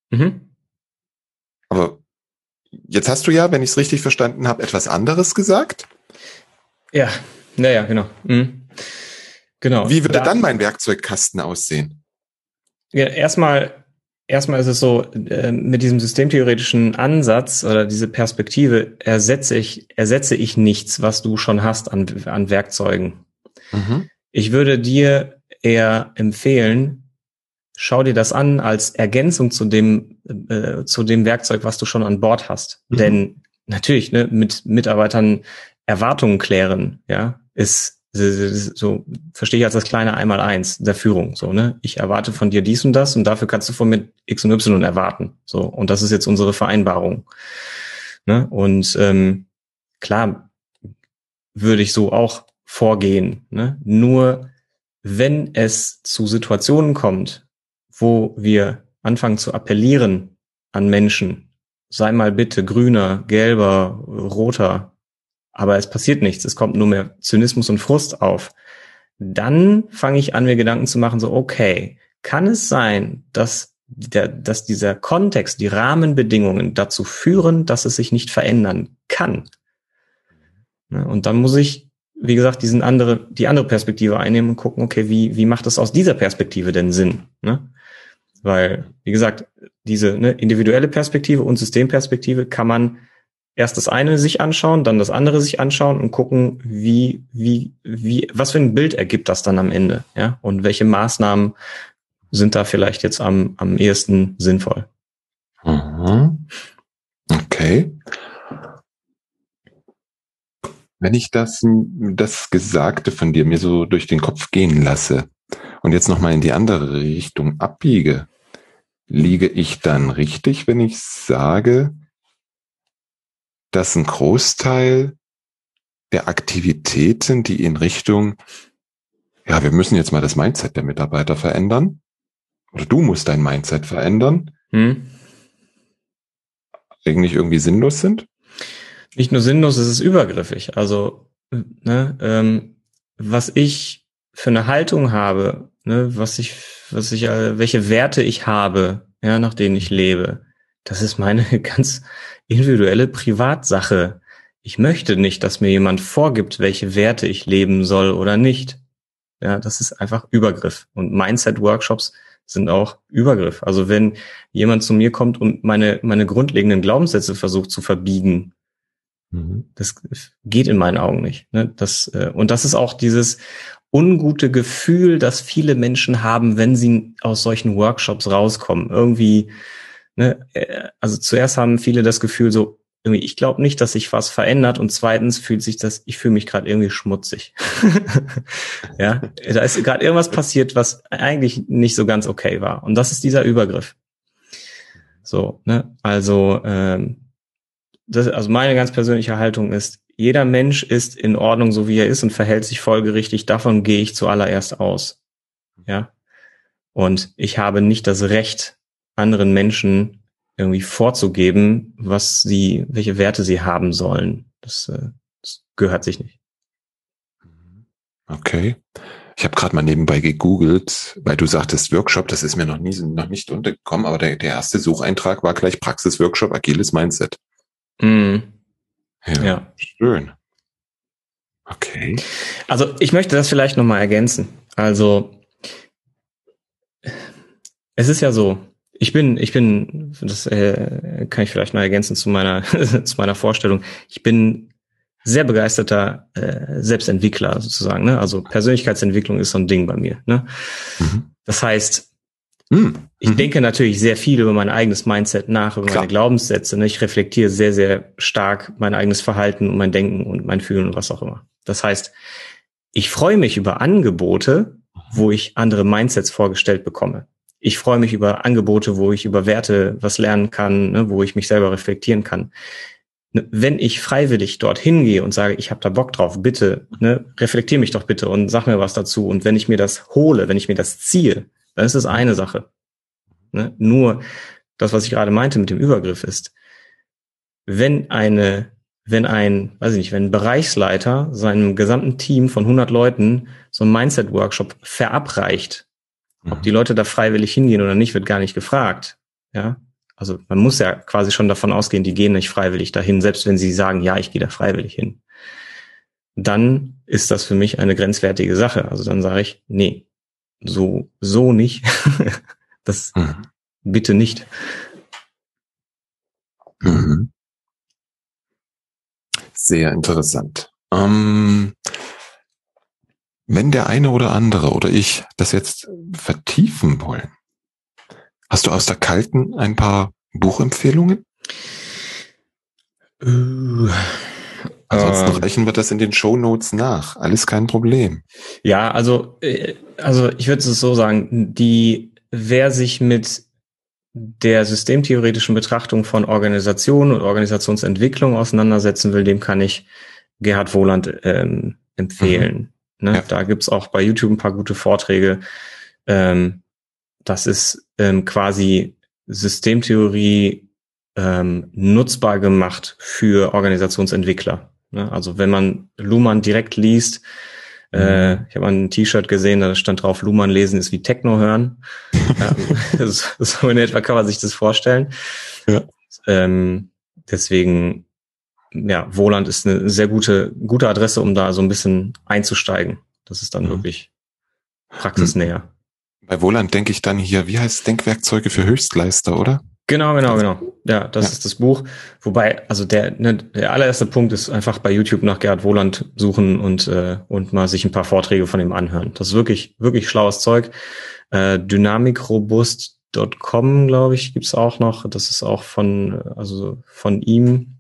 Aber jetzt hast du ja, wenn ich es richtig verstanden habe, etwas anderes gesagt? Ja, naja, genau. Genau. Wie würde dann mein Werkzeugkasten aussehen? Ja, erstmal ist es so, mit diesem systemtheoretischen Ansatz oder diese Perspektive ersetze ich nichts, was du schon hast an Werkzeugen. Ich würde dir eher empfehlen, schau dir das an als Ergänzung zu dem Werkzeug, was du schon an Bord hast. Denn natürlich, ne, mit Mitarbeitern Erwartungen klären, ja, ist so, verstehe ich als das kleine Einmaleins der Führung, so, ne? Ich erwarte von dir dies und das und dafür kannst du von mir X und Y erwarten, so. Und das ist jetzt unsere Vereinbarung, ne? Und, klar, würde ich so auch vorgehen, ne? Nur, wenn es zu Situationen kommt, wo wir anfangen zu appellieren an Menschen, sei mal bitte grüner, gelber, roter, aber es passiert nichts, es kommt nur mehr Zynismus und Frust auf, dann fange ich an, mir Gedanken zu machen, so, okay, kann es sein, dass dieser Kontext, die Rahmenbedingungen dazu führen, dass es sich nicht verändern kann? Und dann muss ich, wie gesagt, die andere Perspektive einnehmen und gucken, okay, wie macht es aus dieser Perspektive denn Sinn? Weil, wie gesagt, diese individuelle Perspektive und Systemperspektive kann man erst das eine sich anschauen, dann das andere sich anschauen und gucken, was für ein Bild ergibt das dann am Ende, ja? Und welche Maßnahmen sind da vielleicht jetzt am ehesten sinnvoll? Okay. Wenn ich das Gesagte von dir mir so durch den Kopf gehen lasse und jetzt nochmal in die andere Richtung abbiege, liege ich dann richtig, wenn ich sage, dass ein Großteil der Aktivitäten, die in Richtung, ja, wir müssen jetzt mal das Mindset der Mitarbeiter verändern, oder du musst dein Mindset verändern, eigentlich irgendwie sinnlos sind? Nicht nur sinnlos, es ist übergriffig. Also, was ich für eine Haltung habe, welche Werte ich habe, ja, nach denen ich lebe, das ist meine ganz individuelle Privatsache. Ich möchte nicht, dass mir jemand vorgibt, welche Werte ich leben soll oder nicht. Ja, das ist einfach Übergriff. Und Mindset-Workshops sind auch Übergriff. Also wenn jemand zu mir kommt und meine grundlegenden Glaubenssätze versucht zu verbiegen, das geht in meinen Augen nicht. Und das ist auch dieses ungute Gefühl, das viele Menschen haben, wenn sie aus solchen Workshops rauskommen. Irgendwie, also zuerst haben viele das Gefühl so, irgendwie, ich glaube nicht, dass sich was verändert, und zweitens ich fühle mich gerade irgendwie schmutzig. Ja, da ist gerade irgendwas passiert, was eigentlich nicht so ganz okay war, und das ist dieser Übergriff. So, also meine ganz persönliche Haltung ist, jeder Mensch ist in Ordnung, so wie er ist, und verhält sich folgerichtig. Davon gehe ich zuallererst aus. Ja, und ich habe nicht das Recht, anderen Menschen irgendwie vorzugeben, welche Werte sie haben sollen. Das gehört sich nicht. Okay. Ich habe gerade mal nebenbei gegoogelt, weil du sagtest Workshop, das ist mir noch nicht untergekommen, aber der erste Sucheintrag war gleich Praxisworkshop, agiles Mindset. Ja, schön. Okay. Also ich möchte das vielleicht nochmal ergänzen. Also es ist ja so, ich bin, das kann ich vielleicht noch ergänzen zu meiner Vorstellung. Ich bin sehr begeisterter Selbstentwickler sozusagen. Also Persönlichkeitsentwicklung ist so ein Ding bei mir. Das heißt, Ich denke natürlich sehr viel über mein eigenes Mindset nach, über meine Glaubenssätze. Ne? Ich reflektiere sehr, sehr stark mein eigenes Verhalten und mein Denken und mein Fühlen und was auch immer. Das heißt, ich freue mich über Angebote, wo ich andere Mindsets vorgestellt bekomme. Ich freue mich über Angebote, wo ich über Werte was lernen kann, ne? Wo ich mich selber reflektieren kann. Wenn ich freiwillig dorthin gehe und sage, ich habe da Bock drauf, bitte, ne, reflektier mich doch bitte und sag mir was dazu. Und wenn ich mir das hole, wenn ich mir das ziehe, dann ist es eine Sache. Ne? Nur das, was ich gerade meinte mit dem Übergriff ist, wenn ein Bereichsleiter seinem gesamten Team von 100 Leuten so einen Mindset-Workshop verabreicht, ob die Leute da freiwillig hingehen oder nicht, wird gar nicht gefragt. Ja, also man muss ja quasi schon davon ausgehen, die gehen nicht freiwillig dahin, selbst wenn sie sagen, ja, ich gehe da freiwillig hin. Dann ist das für mich eine grenzwertige Sache. Also dann sage ich, nee, so nicht. Das bitte nicht. Sehr interessant. Wenn der eine oder andere oder ich das jetzt vertiefen wollen, hast du aus der Kalten ein paar Buchempfehlungen? Ansonsten reichen wir das in den Shownotes nach. Alles kein Problem. Ja, also ich würde es so sagen, wer sich mit der systemtheoretischen Betrachtung von Organisation und Organisationsentwicklung auseinandersetzen will, dem kann ich Gerhard Wohland empfehlen. Ne? Ja. Da gibt's auch bei YouTube ein paar gute Vorträge. Das ist quasi Systemtheorie nutzbar gemacht für Organisationsentwickler. Ne? Also wenn man Luhmann direkt liest, ich habe mal ein T-Shirt gesehen, da stand drauf, Luhmann lesen ist wie Techno hören. So in etwa kann man sich das vorstellen. Ja. Deswegen, ja, Wohland ist eine sehr gute Adresse, um da so ein bisschen einzusteigen. Das ist dann wirklich praxisnäher. Bei Wohland denke ich dann hier, wie heißt Denkwerkzeuge für Höchstleister, oder? Genau. Ja, das ist das Buch. Wobei, also der allererste Punkt ist einfach bei YouTube nach Gerhard Wohland suchen und mal sich ein paar Vorträge von ihm anhören. Das ist wirklich, wirklich schlaues Zeug. Dynamikrobust.com, glaube ich, gibt's auch noch. Das ist auch von ihm.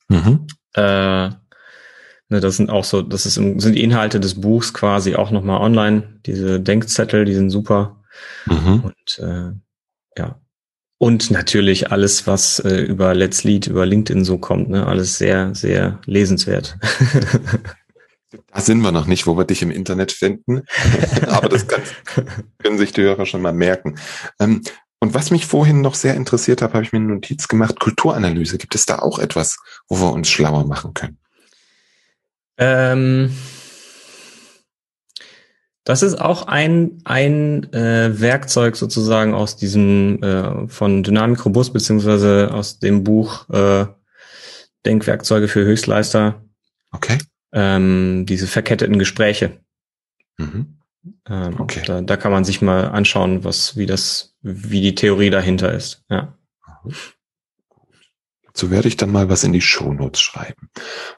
Das sind auch so, sind die Inhalte des Buchs quasi auch nochmal online. Diese Denkzettel, die sind super. Und ja. Und natürlich alles, was über Let's Lead, über LinkedIn so kommt, ne, alles sehr, sehr lesenswert. Da sind wir noch nicht, wo wir dich im Internet finden. Aber das können sich die Hörer schon mal merken. Und was mich vorhin noch sehr interessiert hat, habe ich mir eine Notiz gemacht, Kulturanalyse. Gibt es da auch etwas, wo wir uns schlauer machen können? Das ist auch ein Werkzeug sozusagen aus diesem von Dynamikrobust beziehungsweise aus dem Buch Denkwerkzeuge für Höchstleister. Okay. Diese verketteten Gespräche. Okay. Da kann man sich mal anschauen, wie die Theorie dahinter ist. Ja. So werde ich dann mal was in die Shownotes schreiben.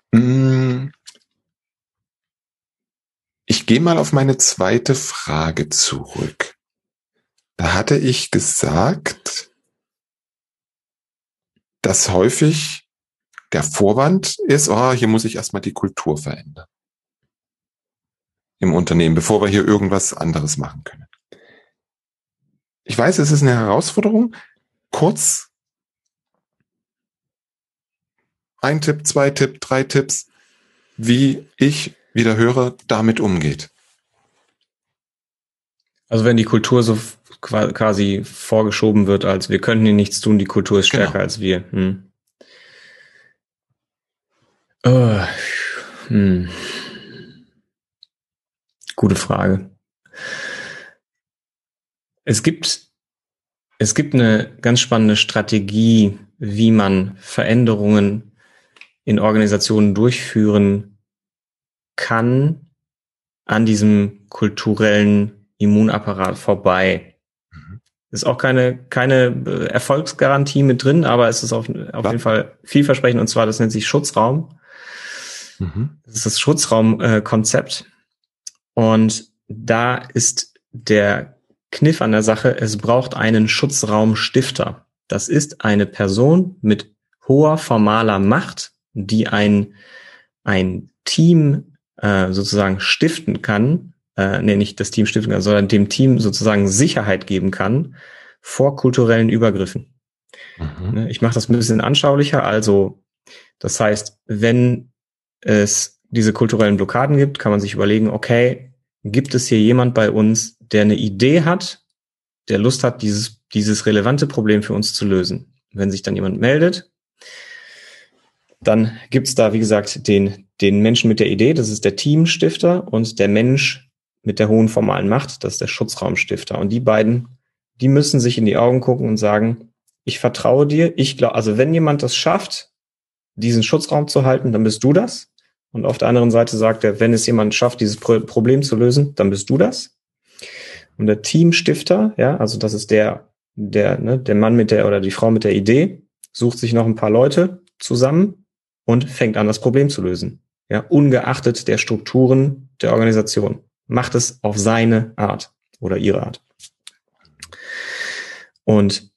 Ich gehe mal auf meine zweite Frage zurück. Da hatte ich gesagt, dass häufig der Vorwand ist, hier muss ich erstmal die Kultur verändern. Im Unternehmen, bevor wir hier irgendwas anderes machen können. Ich weiß, es ist eine Herausforderung. Kurz, 1 Tipp, 2 Tipp, 3 Tipps, wie der Hörer damit umgeht. Also wenn die Kultur so quasi vorgeschoben wird, als wir können hier nichts tun, die Kultur ist stärker als wir. Gute Frage. Es gibt eine ganz spannende Strategie, wie man Veränderungen in Organisationen durchführen kann, an diesem kulturellen Immunapparat vorbei. Ist auch keine Erfolgsgarantie mit drin, aber es ist auf jeden Fall vielversprechend, und zwar, das nennt sich Schutzraum. Das ist das Schutzraumkonzept. Und da ist der Kniff an der Sache, es braucht einen Schutzraumstifter. Das ist eine Person mit hoher formaler Macht, die ein Team sozusagen stiften kann, nicht das Team stiften kann, sondern dem Team sozusagen Sicherheit geben kann vor kulturellen Übergriffen. Mhm. Ich mache das ein bisschen anschaulicher. Also das heißt, wenn es diese kulturellen Blockaden gibt, kann man sich überlegen, okay, gibt es hier jemand bei uns, der eine Idee hat, der Lust hat, dieses relevante Problem für uns zu lösen? Wenn sich dann jemand meldet, dann gibt's da, wie gesagt, den Menschen mit der Idee, das ist der Teamstifter, und der Mensch mit der hohen formalen Macht, das ist der Schutzraumstifter. Und die beiden, die müssen sich in die Augen gucken und sagen, ich vertraue dir, ich glaube, also wenn jemand das schafft, diesen Schutzraum zu halten, dann bist du das. Und auf der anderen Seite sagt er, wenn es jemand schafft, dieses Problem zu lösen, dann bist du das. Und der Teamstifter, ja, also das ist der Mann mit der oder die Frau mit der Idee, sucht sich noch ein paar Leute zusammen und fängt an, das Problem zu lösen. Ja, ungeachtet der Strukturen der Organisation. Macht es auf seine Art oder ihre Art. Und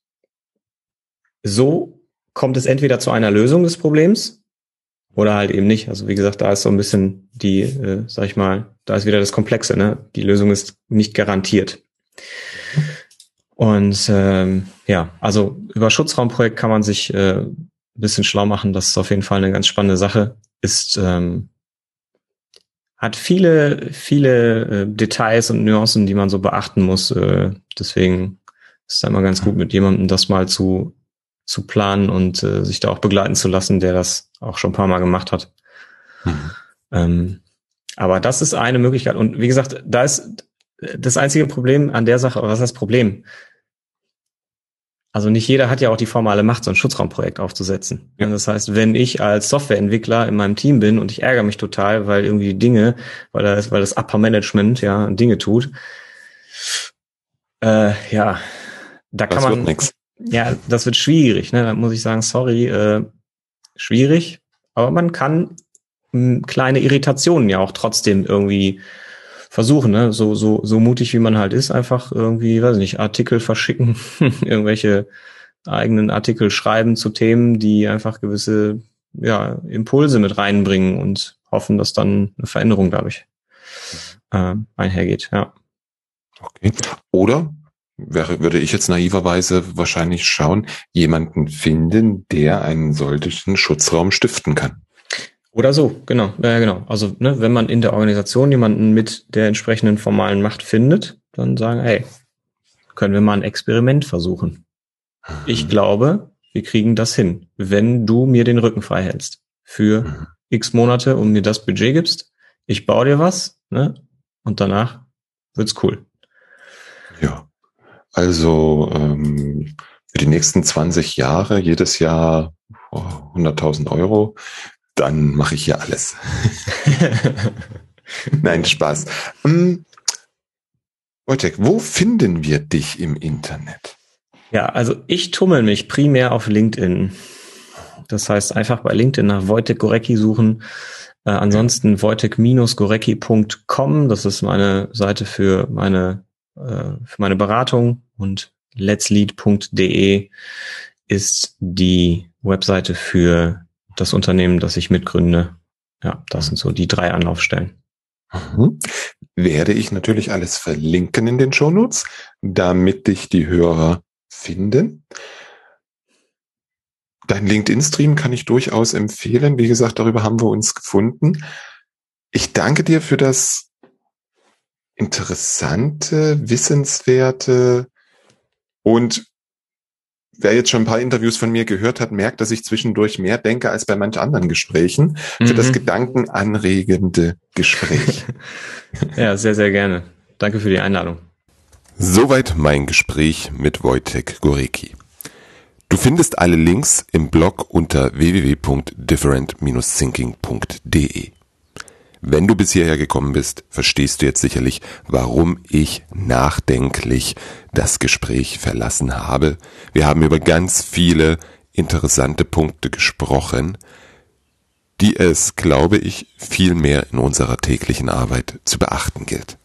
so kommt es entweder zu einer Lösung des Problems oder halt eben nicht. Also wie gesagt, da ist so ein bisschen sag ich mal, da ist wieder das Komplexe, ne? Die Lösung ist nicht garantiert. Und also über Schutzraumprojekt kann man sich ein bisschen schlau machen. Das ist auf jeden Fall eine ganz spannende Sache. Hat viele Details und Nuancen, die man so beachten muss. Deswegen ist es immer ganz gut, mit jemandem das mal zu planen und sich da auch begleiten zu lassen, der das auch schon ein paar Mal gemacht hat. Aber das ist eine Möglichkeit. Und wie gesagt, da ist das einzige Problem an der Sache, was ist das Problem? Also nicht jeder hat ja auch die formale Macht, so ein Schutzraumprojekt aufzusetzen. Ja. Das heißt, wenn ich als Softwareentwickler in meinem Team bin und ich ärgere mich total, weil irgendwie weil das Upper Management ja Dinge tut, da kann man nix. Ja, das wird schwierig, ne? Da muss ich sagen, sorry, schwierig. Aber man kann kleine Irritationen ja auch trotzdem irgendwie versuchen, ne? So mutig wie man halt ist, einfach irgendwie, weiß nicht, Artikel verschicken, irgendwelche eigenen Artikel schreiben zu Themen, die einfach gewisse Impulse mit reinbringen und hoffen, dass dann eine Veränderung dadurch einhergeht, ja. Okay. Oder würde ich jetzt naiverweise wahrscheinlich schauen, jemanden finden, der einen solchen Schutzraum stiften kann. Oder so, genau. Also, wenn man in der Organisation jemanden mit der entsprechenden formalen Macht findet, dann sagen, hey, können wir mal ein Experiment versuchen. Ich glaube, wir kriegen das hin, wenn du mir den Rücken frei hältst für x Monate und mir das Budget gibst. Ich baue dir was, ne? Und danach wird's cool. Ja. Also für die nächsten 20 Jahre, jedes Jahr 100.000 Euro, dann mache ich hier alles. Nein, Spaß. Wojtek, wo finden wir dich im Internet? Ja, also ich tummel mich primär auf LinkedIn. Das heißt, einfach bei LinkedIn nach Wojtek Górecki suchen. Ansonsten wojtek-górecki.com, das ist meine Seite für meine Beratung, und letslead.de ist die Webseite für das Unternehmen, das ich mitgründe. Ja, das sind so die 3 Anlaufstellen. Werde ich natürlich alles verlinken in den Shownotes, damit dich die Hörer finden. Dein LinkedIn-Stream kann ich durchaus empfehlen. Wie gesagt, darüber haben wir uns gefunden. Ich danke dir für das interessante, wissenswerte, und wer jetzt schon ein paar Interviews von mir gehört hat, merkt, dass ich zwischendurch mehr denke als bei manch anderen Gesprächen, für das gedankenanregende Gespräch. Ja, sehr, sehr gerne. Danke für die Einladung. Soweit mein Gespräch mit Wojtek Górecki. Du findest alle Links im Blog unter www.different-thinking.de. Wenn du bis hierher gekommen bist, verstehst du jetzt sicherlich, warum ich nachdenklich das Gespräch verlassen habe. Wir haben über ganz viele interessante Punkte gesprochen, die es, glaube ich, viel mehr in unserer täglichen Arbeit zu beachten gilt.